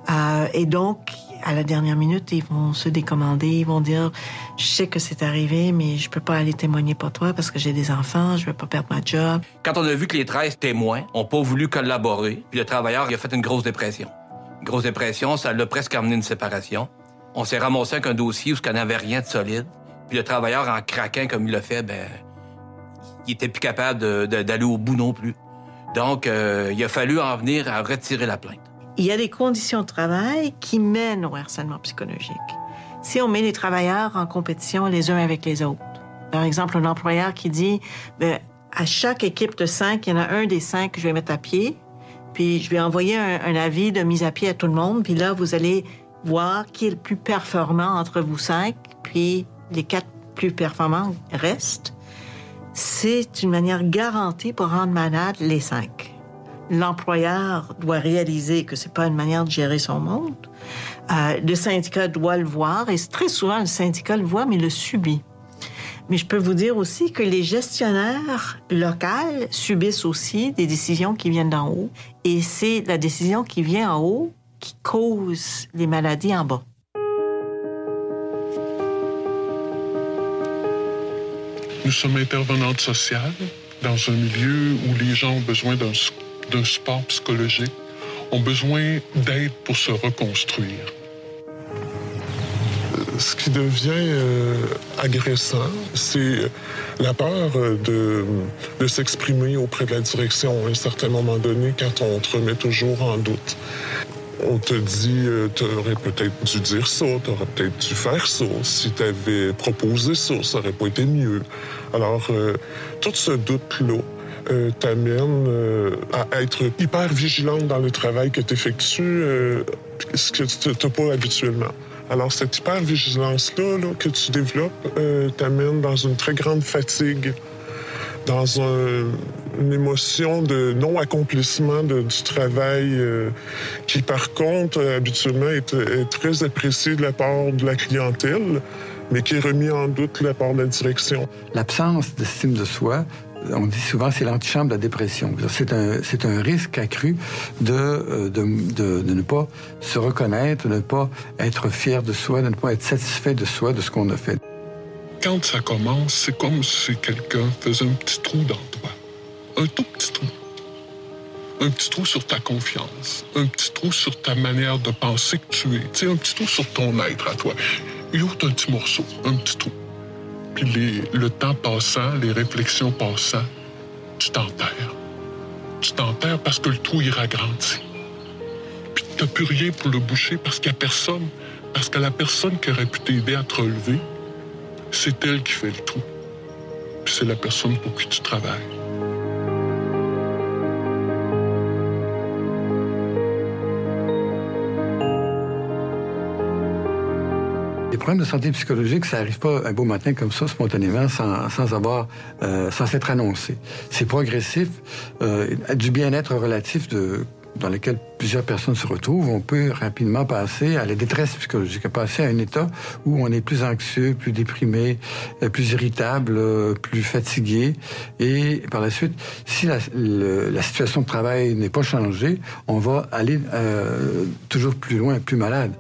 Euh, et donc, à la dernière minute, ils vont se décommander, ils vont dire « Je sais que c'est arrivé, mais je peux pas aller témoigner pour toi parce que j'ai des enfants, je veux pas perdre ma job. » Quand on a vu que les treize témoins n'ont pas voulu collaborer, puis le travailleur il a fait une grosse dépression. Une grosse dépression, ça l'a presque amené une séparation. On s'est ramassé avec un dossier où il n'y avait rien de solide. Puis le travailleur, en craquant comme il l'a fait, ben, il était plus capable de, de, d'aller au bout non plus. Donc, euh, il a fallu en venir à retirer la plainte. Il y a des conditions de travail qui mènent au harcèlement psychologique. Si on met les travailleurs en compétition les uns avec les autres, par exemple, un employeur qui dit ben, à chaque équipe de cinq, il y en a un des cinq que je vais mettre à pied, puis je vais envoyer un, un avis de mise à pied à tout le monde, puis là, vous allez voir qui est le plus performant entre vous cinq, puis les quatre plus performants restent. C'est une manière garantie pour rendre malade les cinq. L'employeur doit réaliser que c'est pas une manière de gérer son monde. Euh, le syndicat doit le voir, et très souvent, le syndicat le voit, mais le subit. Mais je peux vous dire aussi que les gestionnaires locaux subissent aussi des décisions qui viennent d'en haut, et c'est la décision qui vient en haut qui cause les maladies en bas. Nous sommes intervenantes sociales dans un milieu où les gens ont besoin d'un, d'un support psychologique, ont besoin d'aide pour se reconstruire. Ce qui devient euh, agressant, c'est la peur de, de s'exprimer auprès de la direction à un certain moment donné quand on te remet toujours en doute. On te dit, euh, t'aurais peut-être dû dire ça, t'aurais peut-être dû faire ça. Si t'avais proposé ça, ça aurait pas été mieux. Alors, euh, tout ce doute-là euh, t'amène euh, à être hyper vigilante dans le travail que t'effectues, euh, ce que tu n'as pas habituellement. Alors, cette hyper-vigilance-là là, que tu développes euh, t'amène dans une très grande fatigue, dans un, une émotion de non-accomplissement de, du travail euh, qui, par contre, euh, habituellement est, est très apprécié de la part de la clientèle, mais qui est remis en doute de la part de la direction. L'absence d'estime de soi, on dit souvent, c'est l'antichambre de la dépression. C'est un, c'est un risque accru de, de, de, de ne pas se reconnaître, de ne pas être fier de soi, de ne pas être satisfait de soi, de ce qu'on a fait. Quand ça commence, c'est comme si quelqu'un faisait un petit trou dans toi. Un tout petit trou. Un petit trou sur ta confiance. Un petit trou sur ta manière de penser que tu es. Tu sais, un petit trou sur ton être à toi. Il ouvre un petit morceau, un petit trou. Puis les, le temps passant, les réflexions passant, tu t'enterres. Tu t'enterres parce que le trou, il ragrandit. Puis t'as plus rien pour le boucher parce qu'il n'y a personne. Parce que la personne qui aurait pu t'aider à te relever, c'est elle qui fait le trou. Puis c'est la personne pour qui tu travailles. Les problèmes de santé psychologique, ça n'arrive pas un beau matin comme ça, spontanément, sans, sans avoir, euh, sans s'être annoncé. C'est progressif, euh, du bien-être relatif de, dans lequel plusieurs personnes se retrouvent. On peut rapidement passer à la détresse psychologique, à passer à un état où on est plus anxieux, plus déprimé, plus irritable, plus fatigué. Et par la suite, si la, le, la situation de travail n'est pas changée, on va aller euh, toujours plus loin, plus malade.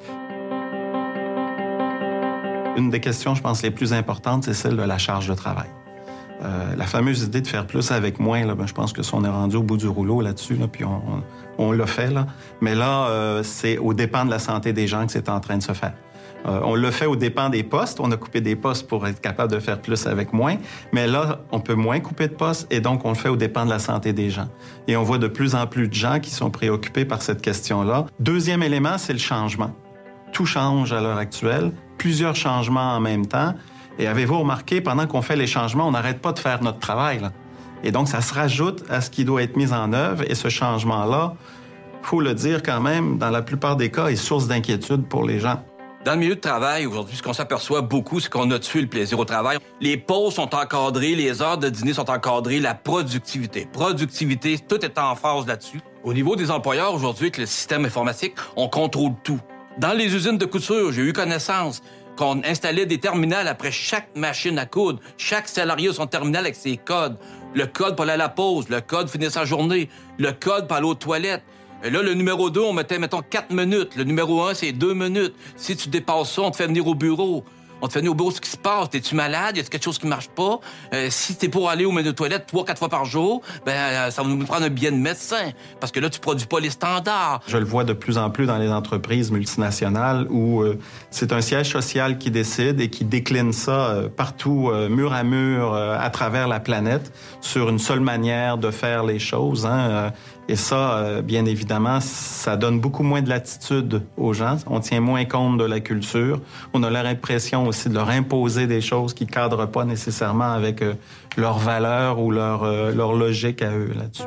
Une des questions, je pense, les plus importantes, c'est celle de la charge de travail. Euh, la fameuse idée de faire plus avec moins, là, ben, je pense que ça, on est rendu au bout du rouleau là-dessus, là, puis on, on, on l'a fait. Là. Mais là, euh, c'est au dépens de la santé des gens que c'est en train de se faire. Euh, on l'a fait au dépens des postes. On a coupé des postes pour être capable de faire plus avec moins. Mais là, on peut moins couper de postes et donc on le fait au dépens de la santé des gens. Et on voit de plus en plus de gens qui sont préoccupés par cette question-là. Deuxième élément, c'est le changement. Tout change à l'heure actuelle. Plusieurs changements en même temps. Et avez-vous remarqué, pendant qu'on fait les changements, on n'arrête pas de faire notre travail, là. Et donc, ça se rajoute à ce qui doit être mis en œuvre. Et ce changement-là, il faut le dire quand même, dans la plupart des cas, est source d'inquiétude pour les gens. Dans le milieu de travail, aujourd'hui, ce qu'on s'aperçoit beaucoup, c'est qu'on a tué le plaisir au travail. Les pauses sont encadrées, les heures de dîner sont encadrées, la productivité. Productivité, tout est en phase là-dessus. Au niveau des employeurs, aujourd'hui, avec le système informatique, on contrôle tout. Dans les usines de couture, j'ai eu connaissance qu'on installait des terminales après chaque machine à coudre. Chaque salarié a son terminal avec ses codes. Le code pour aller à la pause, le code pour finir sa journée, le code pour aller aux toilettes. Et là, le numéro deux, on mettait, mettons, quatre minutes. Le numéro un, c'est deux minutes. Si tu dépasses ça, on te fait venir au bureau. On te fait venir au bureau, ce qui se passe. T'es-tu malade? Y a quelque chose qui marche pas? Euh, si t'es pour aller au menu de toilette trois, quatre fois par jour, ben, euh, ça va nous prendre un billet de médecin. Parce que là, tu produis pas les standards. Je le vois de plus en plus dans les entreprises multinationales où euh, c'est un siège social qui décide et qui décline ça euh, partout, euh, mur à mur, euh, à travers la planète, sur une seule manière de faire les choses, hein, euh, et ça, euh, bien évidemment, ça donne beaucoup moins de latitude aux gens. On tient moins compte de la culture. On a l'impression aussi de leur imposer des choses qui ne cadrent pas nécessairement avec euh, leurs valeurs ou leur, euh, leur logique à eux là-dessus.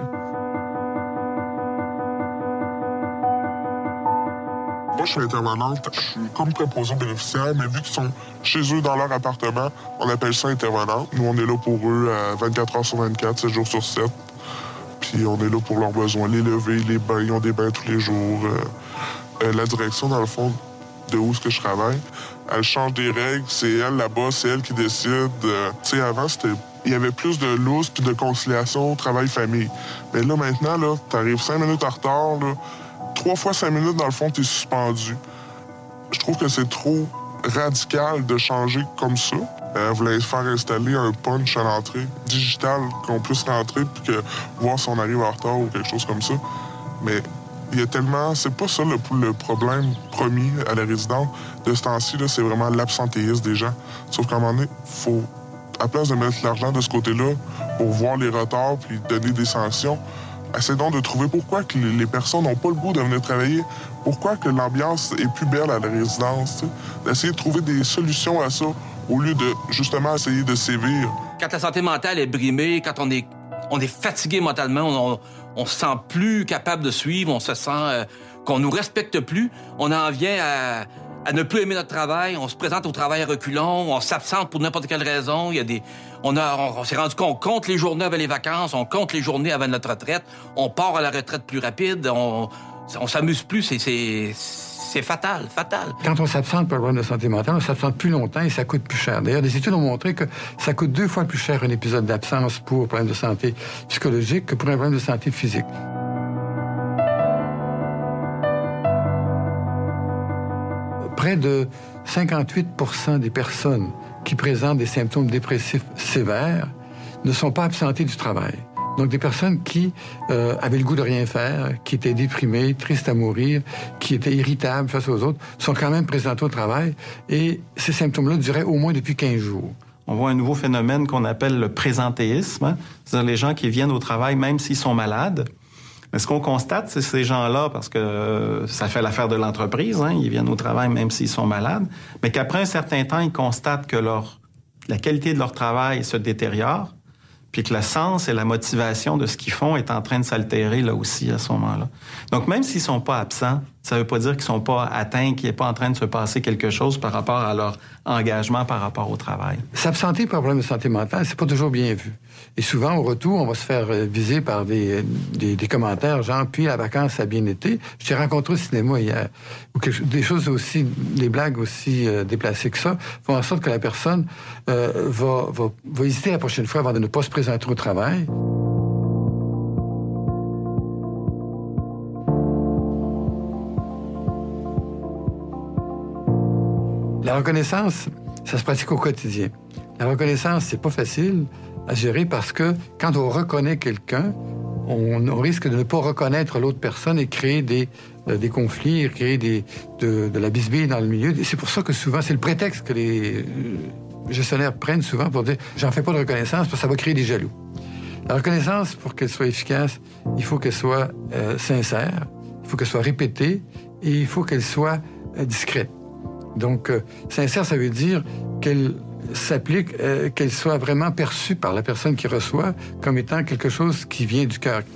Moi, je suis intervenante. Je suis comme préposée aux bénéficiaires, mais vu qu'ils sont chez eux dans leur appartement, on appelle ça intervenante. Nous, on est là pour eux euh, vingt-quatre heures sur vingt-quatre, sept jours sur sept. Puis on est là pour leurs besoins, les lever, les bains, ils ont des bains tous les jours. Euh, euh, la direction, dans le fond, de où est-ce que je travaille, elle change des règles, c'est elle là-bas, c'est elle qui décide. Euh, tu sais, avant, c'était, il y avait plus de lousse puis de conciliation travail-famille. Mais là, maintenant, là, t'arrives cinq minutes en retard, là, trois fois cinq minutes, dans le fond, t'es suspendu. Je trouve que c'est trop radical de changer comme ça. Euh, vous voulez faire installer un punch à l'entrée digital, qu'on puisse rentrer puis que voir si on arrive en retard ou quelque chose comme ça. Mais il y a tellement... C'est pas ça le, le problème premier à la résidence. De ce temps-ci, là, c'est vraiment l'absentéisme des gens. Sauf qu'à un moment donné, faut, à place de mettre l'argent de ce côté-là pour voir les retards puis donner des sanctions, essayez donc de trouver pourquoi que les personnes n'ont pas le goût de venir travailler. Pourquoi que l'ambiance est plus belle à la résidence. T'sais. D'essayer de trouver des solutions à ça au lieu de, justement, essayer de sévir. Quand la santé mentale est brimée, quand on est, on est fatigué mentalement, on, on se sent plus capable de suivre, on se sent euh, qu'on nous respecte plus, on en vient à, à ne plus aimer notre travail, on se présente au travail à reculons, on s'absente pour n'importe quelle raison. Il y a des, on, a, on, on s'est rendu compte qu'on compte les journées avant les vacances, on compte les journées avant notre retraite, on part à la retraite plus rapide, on, on s'amuse plus, c'est... c'est C'est fatal, fatal. Quand on s'absente pour le problème de santé mentale, on s'absente plus longtemps et ça coûte plus cher. D'ailleurs, des études ont montré que ça coûte deux fois plus cher un épisode d'absence pour un problème de santé psychologique que pour un problème de santé physique. Près de cinquante-huit pour cent des personnes qui présentent des symptômes dépressifs sévères ne sont pas absentées du travail. Donc, des personnes qui euh, avaient le goût de rien faire, qui étaient déprimées, tristes à mourir, qui étaient irritables face aux autres, sont quand même présentées au travail. Et ces symptômes-là duraient au moins depuis quinze jours. On voit un nouveau phénomène qu'on appelle le présentéisme, hein? C'est-à-dire les gens qui viennent au travail même s'ils sont malades. Mais ce qu'on constate, c'est ces gens-là, parce que ça fait l'affaire de l'entreprise, hein? Ils viennent au travail même s'ils sont malades, mais qu'après un certain temps, ils constatent que leur, la qualité de leur travail se détériore, puis que le sens et la motivation de ce qu'ils font est en train de s'altérer là aussi à ce moment-là. Donc, même s'ils sont pas absents, ça veut pas dire qu'ils sont pas atteints, qu'il n'est pas en train de se passer quelque chose par rapport à leur engagement par rapport au travail. S'absenter pour un problème de santé mentale, c'est pas toujours bien vu. Et souvent, au retour, on va se faire viser par des, des, des commentaires, genre, puis la vacance a bien été. Je t'ai rencontré au cinéma hier, ou quelque, des choses aussi, des blagues aussi euh, déplacées que ça, font en sorte que la personne euh, va, va, va hésiter la prochaine fois avant de ne pas se présenter au travail. La reconnaissance, ça se pratique au quotidien. La reconnaissance, c'est pas facile à gérer parce que quand on reconnaît quelqu'un, on, on risque de ne pas reconnaître l'autre personne et créer des, euh, des conflits, créer des, de, de la bisbille dans le milieu. Et c'est pour ça que souvent, c'est le prétexte que les euh, gestionnaires prennent souvent pour dire « j'en fais pas de reconnaissance parce que ça va créer des jaloux ». La reconnaissance, pour qu'elle soit efficace, il faut qu'elle soit euh, sincère, il faut qu'elle soit répétée et il faut qu'elle soit euh, discrète. Donc, euh, sincère, ça veut dire qu'elle s'applique, euh, qu'elle soit vraiment perçue par la personne qui reçoit comme étant quelque chose qui vient du cœur.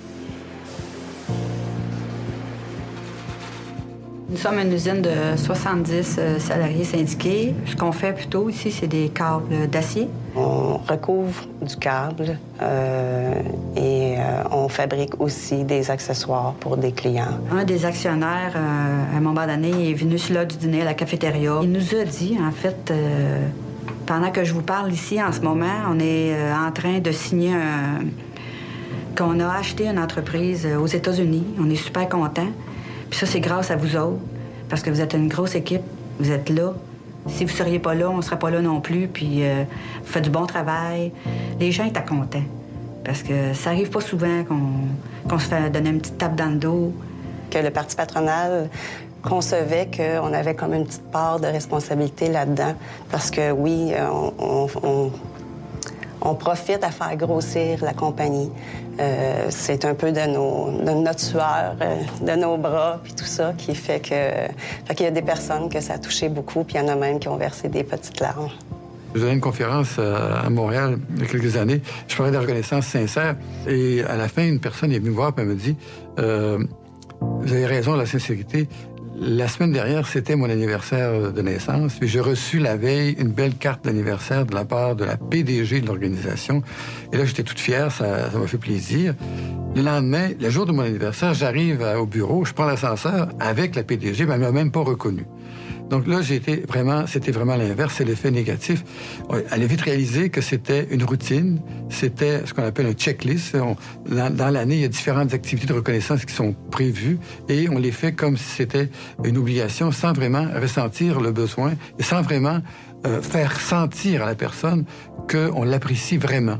Nous sommes une usine de soixante-dix euh, salariés syndiqués. Ce qu'on fait plutôt ici, c'est des câbles d'acier. On recouvre du câble euh, et euh, on fabrique aussi des accessoires pour des clients. Un des actionnaires, euh, à un moment donné, est venu sur l'heure du dîner à la cafétéria. Il nous a dit, en fait, euh, pendant que je vous parle ici en ce moment, on est euh, en train de signer un qu'on a acheté une entreprise aux États-Unis. On est super contents. Puis ça, c'est grâce à vous autres, parce que vous êtes une grosse équipe. Vous êtes là. Si vous ne seriez pas là, on ne serait pas là non plus. Puis euh, vous faites du bon travail. Les gens étaient contents. Parce que ça arrive pas souvent qu'on, qu'on se fait donner une petite tape dans le dos. Que le parti patronal concevait qu'on avait comme une petite part de responsabilité là-dedans. Parce que oui, on, on, on, on profite à faire grossir la compagnie. Euh, c'est un peu de, nos, de notre sueur, euh, de nos bras, puis tout ça, qui fait que... Fait qu'il y a des personnes que ça a touché beaucoup, puis il y en a même qui ont versé des petites larmes. Je donnais une conférence à Montréal il y a quelques années. Je parlais de reconnaissance sincère. Et à la fin, une personne est venue me voir et me dit euh, « Vous avez raison, la sincérité. La semaine dernière, c'était mon anniversaire de naissance. Puis j'ai reçu la veille une belle carte d'anniversaire de la part de la P D G de l'organisation. Et là, j'étais toute fière, ça, ça m'a fait plaisir. Le lendemain, le jour de mon anniversaire, j'arrive au bureau, je prends l'ascenseur avec la P D G, mais elle m'a même pas reconnu. Donc là, j'ai été vraiment, c'était vraiment l'inverse, c'est l'effet négatif. Elle a vite réalisé que c'était une routine, c'était ce qu'on appelle un checklist. On, dans, dans l'année, il y a différentes activités de reconnaissance qui sont prévues et on les fait comme si c'était une obligation sans vraiment ressentir le besoin et sans vraiment euh, faire sentir à la personne qu'on l'apprécie vraiment.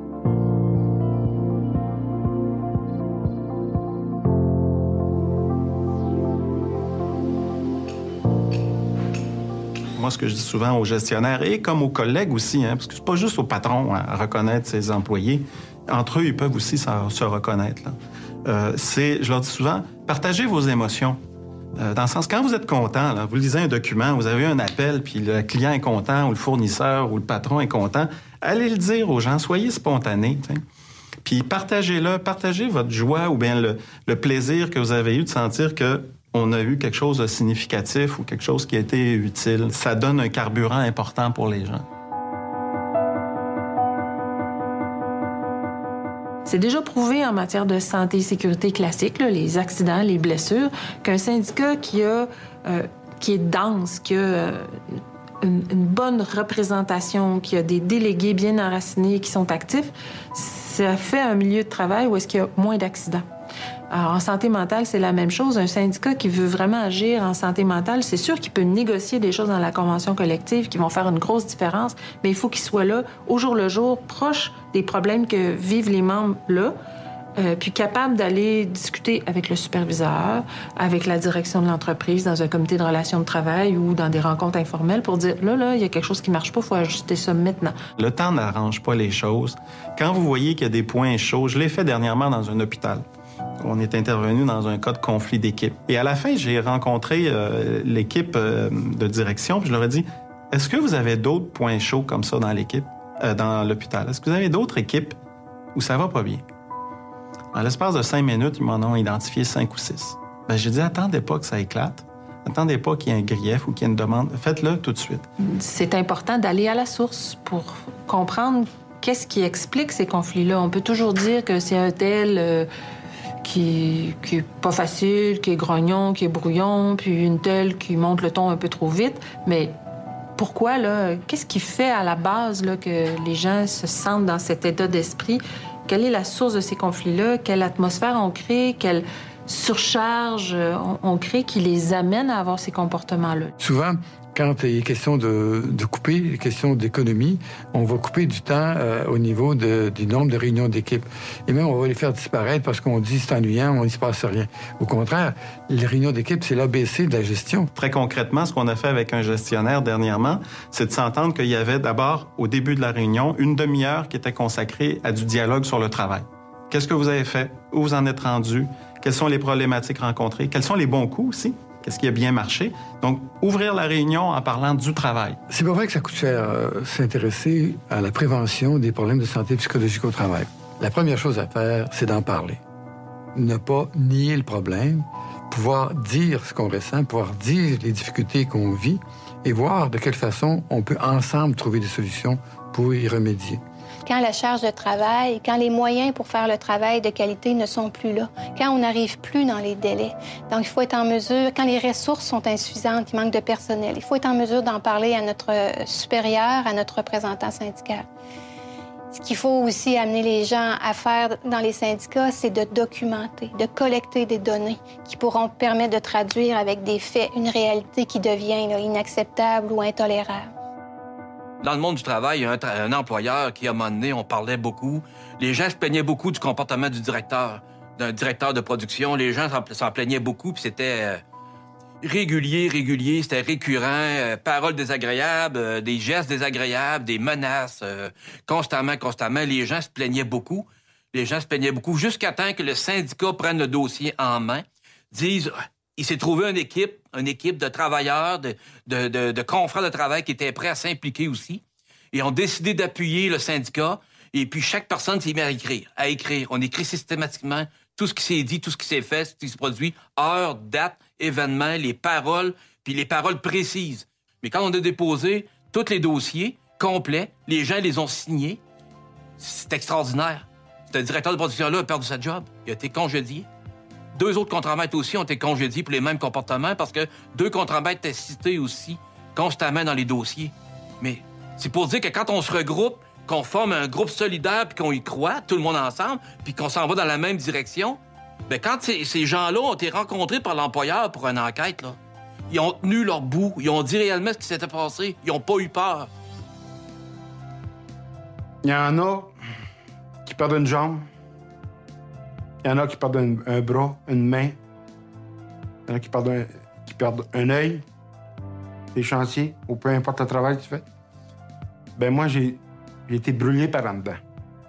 Moi, ce que je dis souvent aux gestionnaires et comme aux collègues aussi, hein, parce que c'est pas juste au patron à reconnaître ses employés. Entre eux, ils peuvent aussi se reconnaître. Là. Euh, c'est, je leur dis souvent, partagez vos émotions. Euh, dans le sens, quand vous êtes content, là, vous lisez un document, vous avez eu un appel, puis le client est content, ou le fournisseur, ou le patron est content, allez le dire aux gens, soyez spontanés. T'sais. Puis partagez-le, partagez votre joie ou bien le, le plaisir que vous avez eu de sentir que on a eu quelque chose de significatif ou quelque chose qui a été utile. Ça donne un carburant important pour les gens. C'est déjà prouvé en matière de santé et sécurité classique, là, les accidents, les blessures, qu'un syndicat qui, a, euh, qui est dense, qui a euh, une, une bonne représentation, qui a des délégués bien enracinés qui sont actifs, ça fait un milieu de travail où est-ce qu'il y a moins d'accidents. Alors, en santé mentale, c'est la même chose. Un syndicat qui veut vraiment agir en santé mentale, c'est sûr qu'il peut négocier des choses dans la convention collective qui vont faire une grosse différence, mais il faut qu'il soit là, au jour le jour, proche des problèmes que vivent les membres là, euh, puis capable d'aller discuter avec le superviseur, avec la direction de l'entreprise, dans un comité de relations de travail ou dans des rencontres informelles pour dire, là, là, il y a quelque chose qui marche pas, il faut ajuster ça maintenant. Le temps n'arrange pas les choses. Quand vous voyez qu'il y a des points chauds, je l'ai fait dernièrement dans un hôpital. On est intervenu dans un cas de conflit d'équipe. Et à la fin, j'ai rencontré euh, l'équipe euh, de direction, puis je leur ai dit, est-ce que vous avez d'autres points chauds comme ça dans l'équipe, euh, dans l'hôpital? Est-ce que vous avez d'autres équipes où ça va pas bien? En l'espace de cinq minutes, ils m'en ont identifié cinq ou six. Ben, j'ai dit, attendez pas que ça éclate. Attendez pas qu'il y ait un grief ou qu'il y ait une demande. Faites-le tout de suite. C'est important d'aller à la source pour comprendre qu'est-ce qui explique ces conflits-là. On peut toujours dire que c'est un tel... Euh, qui, qui est pas facile, qui est grognon, qui est brouillon, puis une telle qui monte le ton un peu trop vite. Mais pourquoi, là? Qu'est-ce qui fait à la base là, que les gens se sentent dans cet état d'esprit? Quelle est la source de ces conflits-là? Quelle atmosphère on crée? Quelle surcharge on, on crée qui les amène à avoir ces comportements-là? Souvent, quand il est question de, de couper, question d'économie, on va couper du temps euh, au niveau de, du nombre de réunions d'équipe. Et même, on va les faire disparaître parce qu'on dit c'est ennuyant, on ne se passe rien. Au contraire, les réunions d'équipe, c'est l'A B C de la gestion. Très concrètement, ce qu'on a fait avec un gestionnaire dernièrement, c'est de s'entendre qu'il y avait d'abord, au début de la réunion, une demi-heure qui était consacrée à du dialogue sur le travail. Qu'est-ce que vous avez fait? Où vous en êtes rendu? Quelles sont les problématiques rencontrées? Quels sont les bons coups aussi? Qu'est-ce qui a bien marché? Donc, ouvrir la réunion en parlant du travail. C'est pas vrai que ça coûte cher euh, s'intéresser à la prévention des problèmes de santé psychologique au travail. La première chose à faire, c'est d'en parler. Ne pas nier le problème, pouvoir dire ce qu'on ressent, pouvoir dire les difficultés qu'on vit et voir de quelle façon on peut ensemble trouver des solutions pour y remédier. Quand la charge de travail, quand les moyens pour faire le travail de qualité ne sont plus là, quand on n'arrive plus dans les délais. Donc, il faut être en mesure, quand les ressources sont insuffisantes, qu'il manque de personnel, il faut être en mesure d'en parler à notre supérieur, à notre représentant syndical. Ce qu'il faut aussi amener les gens à faire dans les syndicats, c'est de documenter, de collecter des données qui pourront permettre de traduire avec des faits une réalité qui devient là, inacceptable ou intolérable. Dans le monde du travail, il y a un, tra- un employeur qui, à un moment donné, on parlait beaucoup. Les gens se plaignaient beaucoup du comportement du directeur, d'un directeur de production. Les gens s'en, s'en plaignaient beaucoup, puis c'était euh, régulier, régulier, c'était récurrent. Euh, paroles désagréables, euh, des gestes désagréables, des menaces, euh, constamment, constamment. Les gens se plaignaient beaucoup. Les gens se plaignaient beaucoup jusqu'à temps que le syndicat prenne le dossier en main, dise... Il s'est trouvé une équipe, une équipe de travailleurs, de, de, de, de confrères de travail qui étaient prêts à s'impliquer aussi. Et ont décidé d'appuyer le syndicat. Et puis, chaque personne s'est mise à écrire. À écrire. On écrit systématiquement tout ce qui s'est dit, tout ce qui s'est fait, ce qui se produit, heure, date, événement, les paroles, puis les paroles précises. Mais quand on a déposé tous les dossiers complets, les gens les ont signés. C'est extraordinaire. Ce directeur de production-là a perdu sa job. Il a été congédié. Deux autres contremaîtres aussi ont été congédiés pour les mêmes comportements parce que deux contremaîtres étaient cités aussi constamment dans les dossiers. Mais c'est pour dire que quand on se regroupe, qu'on forme un groupe solidaire puis qu'on y croit, tout le monde ensemble, puis qu'on s'en va dans la même direction, bien, quand ces, ces gens-là ont été rencontrés par l'employeur pour une enquête, là, ils ont tenu leur bout, ils ont dit réellement ce qui s'était passé, ils n'ont pas eu peur. Il y en a qui perdent une jambe. Il y en a qui perdent un, un bras, une main. Il y en a qui perdent un, qui perdent un œil, des chantiers, ou peu importe le travail que tu fais. Ben moi, j'ai, j'ai été brûlé par en dedans.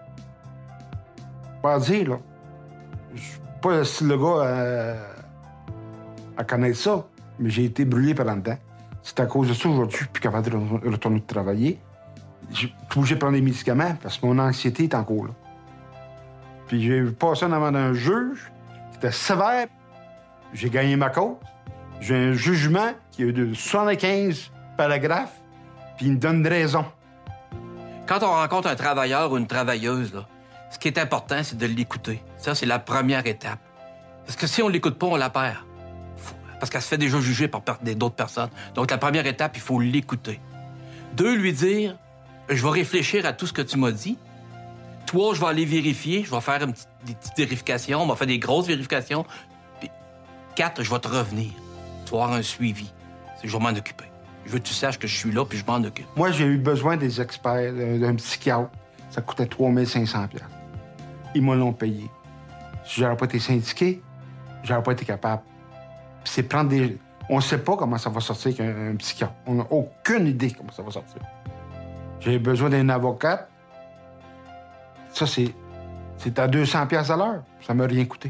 Pas à dire, là. Je suis pas le gars à, à connaître ça, mais j'ai été brûlé par en dedans. C'est à cause de ça aujourd'hui, je suis plus capable de retourner travailler. Je suis obligé de prendre des médicaments parce que mon anxiété est encore là. Puis j'ai passé en avant d'un juge, c'était sévère. J'ai gagné ma cause. J'ai un jugement qui est de soixante-quinze paragraphes, puis il me donne raison. Quand on rencontre un travailleur ou une travailleuse, là, ce qui est important, c'est de l'écouter. Ça, c'est la première étape. Parce que si on l'écoute pas, on la perd. Parce qu'elle se fait déjà juger par d'autres personnes. Donc, la première étape, il faut l'écouter. Deux, lui dire, je vais réfléchir à tout ce que tu m'as dit. Toi, je vais aller vérifier, je vais faire une petite, des petites vérifications, on va faire des grosses vérifications. Puis, quatre, je vais te revenir. Tu vas avoir un suivi. Je vais m'en occuper. Je veux que tu saches que je suis là, puis je m'en occupe. Moi, j'ai eu besoin des experts, d'un psychiatre. Ça coûtait trois mille cinq cents dollars. Ils me l'ont payé. Si j'aurais pas été syndiqué, j'aurais pas été capable. Puis c'est prendre des... On sait pas comment ça va sortir qu'un un psychiatre. On n'a aucune idée comment ça va sortir. J'ai besoin d'un avocat. Ça, c'est, c'est à deux cents dollars à l'heure. Ça m'a rien coûté.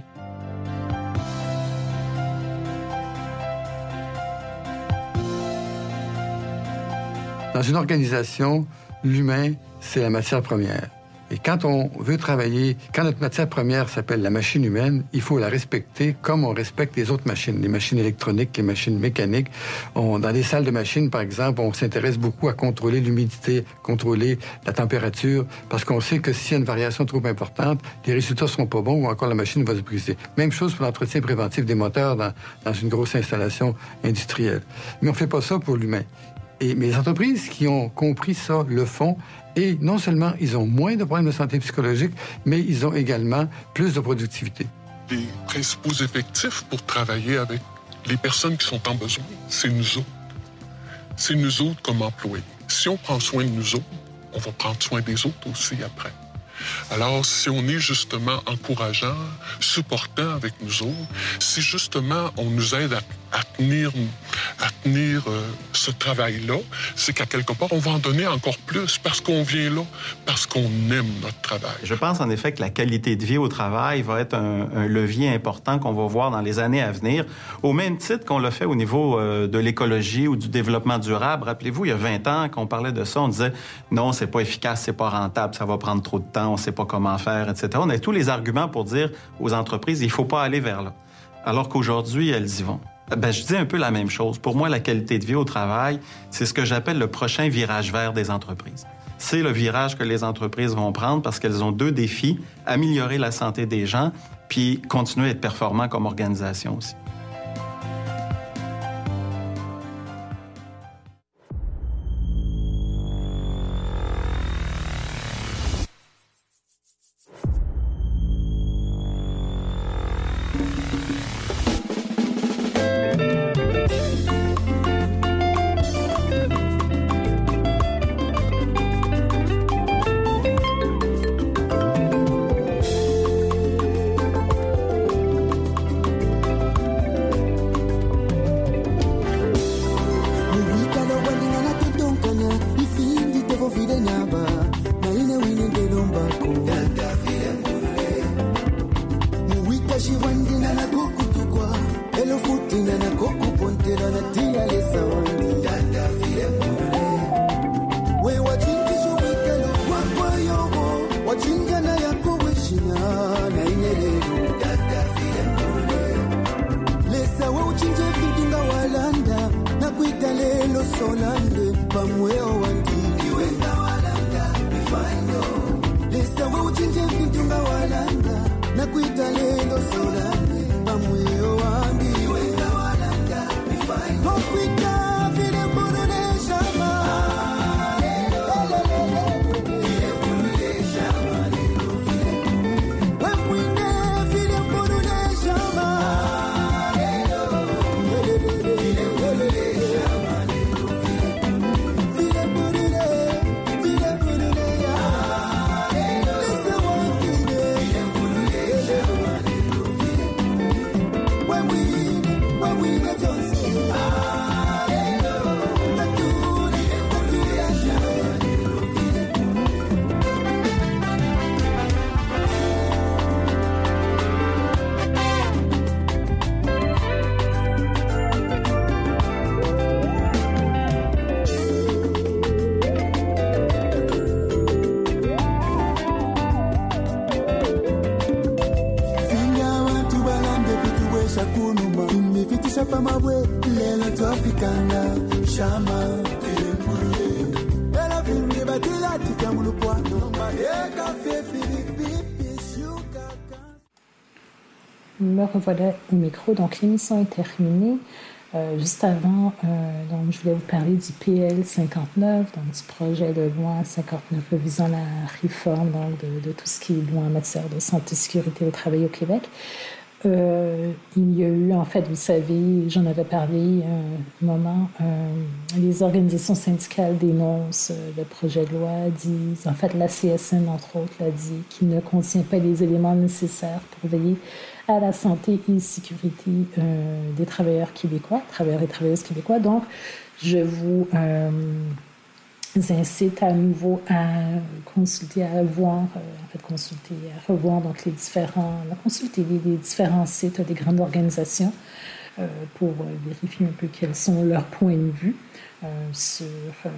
Dans une organisation, l'humain, c'est la matière première. Et quand on veut travailler, quand notre matière première s'appelle la machine humaine, il faut la respecter comme on respecte les autres machines, les machines électroniques, les machines mécaniques. On, dans les salles de machines, par exemple, on s'intéresse beaucoup à contrôler l'humidité, contrôler la température, parce qu'on sait que s'il y a une variation trop importante, les résultats ne seront pas bons ou encore la machine va se briser. Même chose pour l'entretien préventif des moteurs dans, dans une grosse installation industrielle. Mais on ne fait pas ça pour l'humain. Et, mais les entreprises qui ont compris ça le font. Et non seulement ils ont moins de problèmes de santé psychologique, mais ils ont également plus de productivité. Les principaux effectifs pour travailler avec les personnes qui sont en besoin, c'est nous autres. C'est nous autres comme employés. Si on prend soin de nous autres, on va prendre soin des autres aussi après. Alors, si on est justement encourageant, supportant avec nous autres, si justement on nous aide à, à tenir, à tenir euh, ce travail-là, c'est qu'à quelque part, on va en donner encore plus parce qu'on vient là, parce qu'on aime notre travail. Je pense en effet que la qualité de vie au travail va être un, un levier important qu'on va voir dans les années à venir, au même titre qu'on l'a fait au niveau euh, de l'écologie ou du développement durable. Rappelez-vous, il y a vingt ans, quand on parlait de ça, on disait non, c'est pas efficace, c'est pas rentable, ça va prendre trop de temps, on ne sait pas comment faire, et cetera. On a tous les arguments pour dire aux entreprises, il ne faut pas aller vers là. Alors qu'aujourd'hui, elles y vont. Ben, je dis un peu la même chose. Pour moi, la qualité de vie au travail, c'est ce que j'appelle le prochain virage vert des entreprises. C'est le virage que les entreprises vont prendre parce qu'elles ont deux défis, améliorer la santé des gens, puis continuer à être performants comme organisation aussi. solande pamweo wandi iwenda walanga bifanyo lesa uchinje vitunga walanga na kuita lendo solande pamweo wandi iwenda walanga bifanyo kuita vile mbonone shama Me revoilà au micro. Donc, l'émission est terminée. Euh, juste avant, euh, donc, je voulais vous parler du P L cinquante-neuf, donc du projet de loi cinquante-neuf visant la réforme donc, de, de tout ce qui est loi en matière de santé et sécurité au travail au Québec. Euh, il y a eu, en fait, vous savez, j'en avais parlé un moment, euh, les organisations syndicales dénoncent euh, le projet de loi, disent, en fait, la C S N, entre autres, l'a dit, qu'il ne contient pas les éléments nécessaires pour veiller à la santé et sécurité euh, des travailleurs québécois, travailleurs et travailleuses québécois. Donc, je vous euh, incite à nouveau à consulter, à voir, euh, en fait, consulter, à revoir donc les différents, à consulter les, les différents sites des grandes organisations euh, pour euh, vérifier un peu quels sont leurs points de vue euh, sur, euh,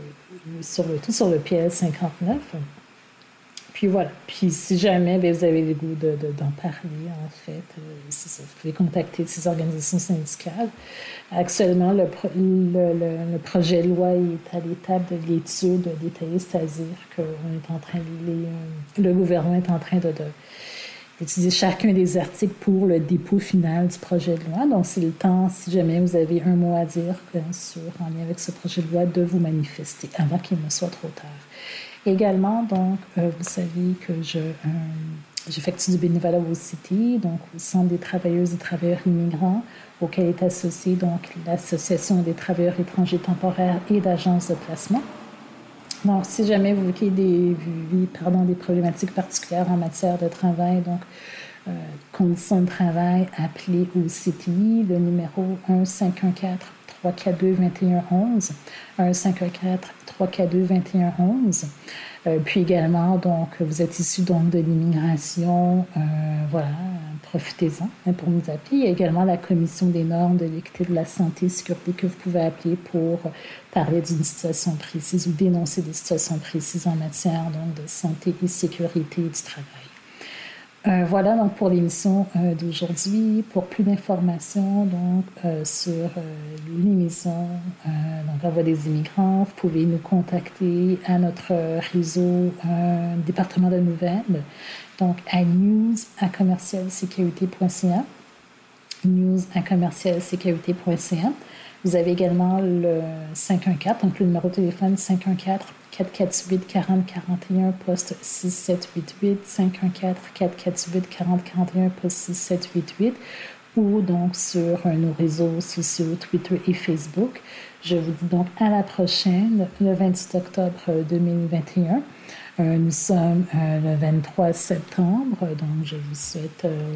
sur le tout sur le P L cinquante-neuf. Puis voilà. Puis si jamais bien, vous avez le goût de, de, d'en parler, en fait, euh, c'est ça, vous pouvez contacter ces organisations syndicales. Actuellement, le, pro, le, le, le projet de loi est à l'étape de l'étude détaillée, c'est-à-dire que on est en train de les, euh, le gouvernement est en train de, de, d'étudier chacun des articles pour le dépôt final du projet de loi. Donc, c'est le temps, si jamais vous avez un mot à dire, bien sûr, en lien avec ce projet de loi, de vous manifester avant qu'il ne soit trop tard. Également, donc, euh, vous savez que je, euh, j'effectue du bénévolat au C I T I, donc au Centre des travailleuses et travailleurs immigrants, auquel est associée donc l'Association des travailleurs étrangers temporaires et d'agences de placement. Donc, si jamais vous avez des, pardon, des problématiques particulières en matière de travail, donc euh, conditions de travail, appelez au C I T I, le numéro un cinq un quatre trois quatre deux deux un un un, un cinq un quatre trois quatre deux deux un un un. Euh, puis également, donc, vous êtes issu donc de l'immigration, euh, voilà, profitez-en hein, pour nous appeler. Il y a également la Commission des normes de l'équité de la santé et sécurité que vous pouvez appeler pour parler d'une situation précise ou dénoncer des situations précises en matière donc, de santé et sécurité du travail. Euh, voilà donc pour l'émission euh, d'aujourd'hui. Pour plus d'informations donc euh, sur euh, l'émission euh, donc La Voix des immigrants, vous pouvez nous contacter à notre réseau euh, département de nouvelles, donc à news à commercial c k u t point c a, news à commercial c k u t point c a. Vous avez également le cinq un quatre, donc le numéro de téléphone cinq un quatre quatre quatre huit quarante quarante et un, poste six sept huit huit, cinq un quatre quatre quatre huit quarante quarante et un, poste six sept huit huit, ou donc sur nos réseaux sociaux Twitter et Facebook. Je vous dis donc à la prochaine, le vingt-huit octobre deux mille vingt et un. Euh, nous sommes euh, le vingt-trois septembre, donc je vous souhaite... Euh,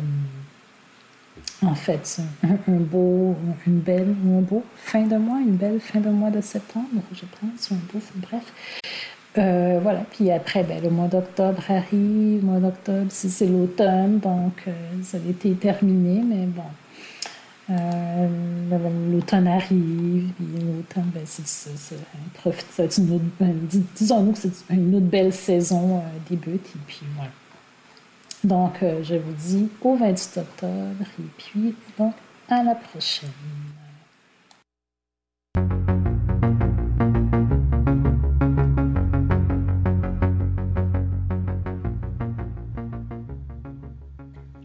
En fait, un, un beau, une belle, ou un beau fin de mois, une belle fin de mois de septembre, je pense, un beau, bref. Euh, voilà, puis après, ben, le mois d'octobre arrive, le mois d'octobre, si c'est l'automne, donc euh, ça a été terminé, mais bon, euh, l'automne arrive, puis l'automne, ben, c'est, c'est, c'est, profite, c'est une autre, ben, dis, disons-nous que c'est une autre belle saison euh, débute, et puis voilà. Donc, euh, je vous dis au vingt-huit octobre et puis, bon, à la prochaine.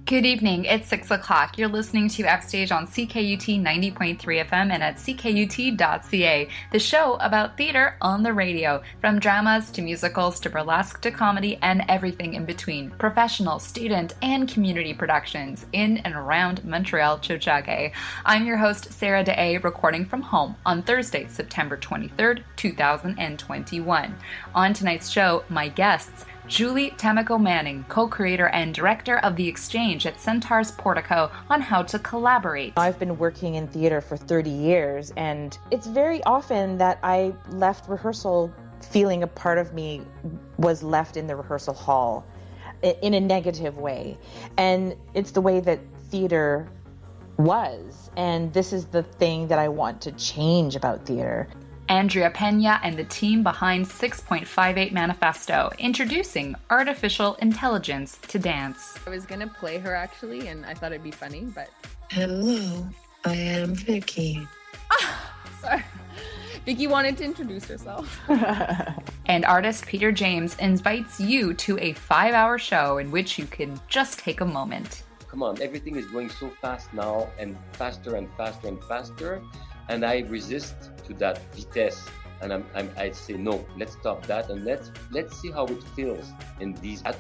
Good evening. It's six o'clock. You're listening to Upstage on C K U T ninety point three F M and at c k u t dot c a, the show about theater on the radio. From dramas to musicals to burlesque to comedy and everything in between. Professional, student, and community productions in and around Montreal, Tiohtià:ke. I'm your host, Sarah Da'A, recording from home on Thursday, September twenty-third, two thousand twenty-one. On tonight's show, my guests, Julie Tamiko Manning, co-creator and director of The Exchange at Centaur's Portico, on how to collaborate. I've been working in theater for thirty years, and it's very often that I left rehearsal feeling a part of me was left in the rehearsal hall in a negative way. And it's the way that theater was, and this is the thing that I want to change about theater. Andrea Pena and the team behind six point five eight Manifesto, introducing artificial intelligence to dance. I was going to play her, actually, and I thought it'd be funny, but... Hello, I am Vicky. Ah, sorry. Vicky wanted to introduce herself. And artist Peter James invites you to a five-hour show in which you can just take a moment. Come on, everything is going so fast now, and faster and faster and faster, and I resist to that vitesse, and I'm, I'm, I say no. Let's stop that, and let's let's see how it feels in these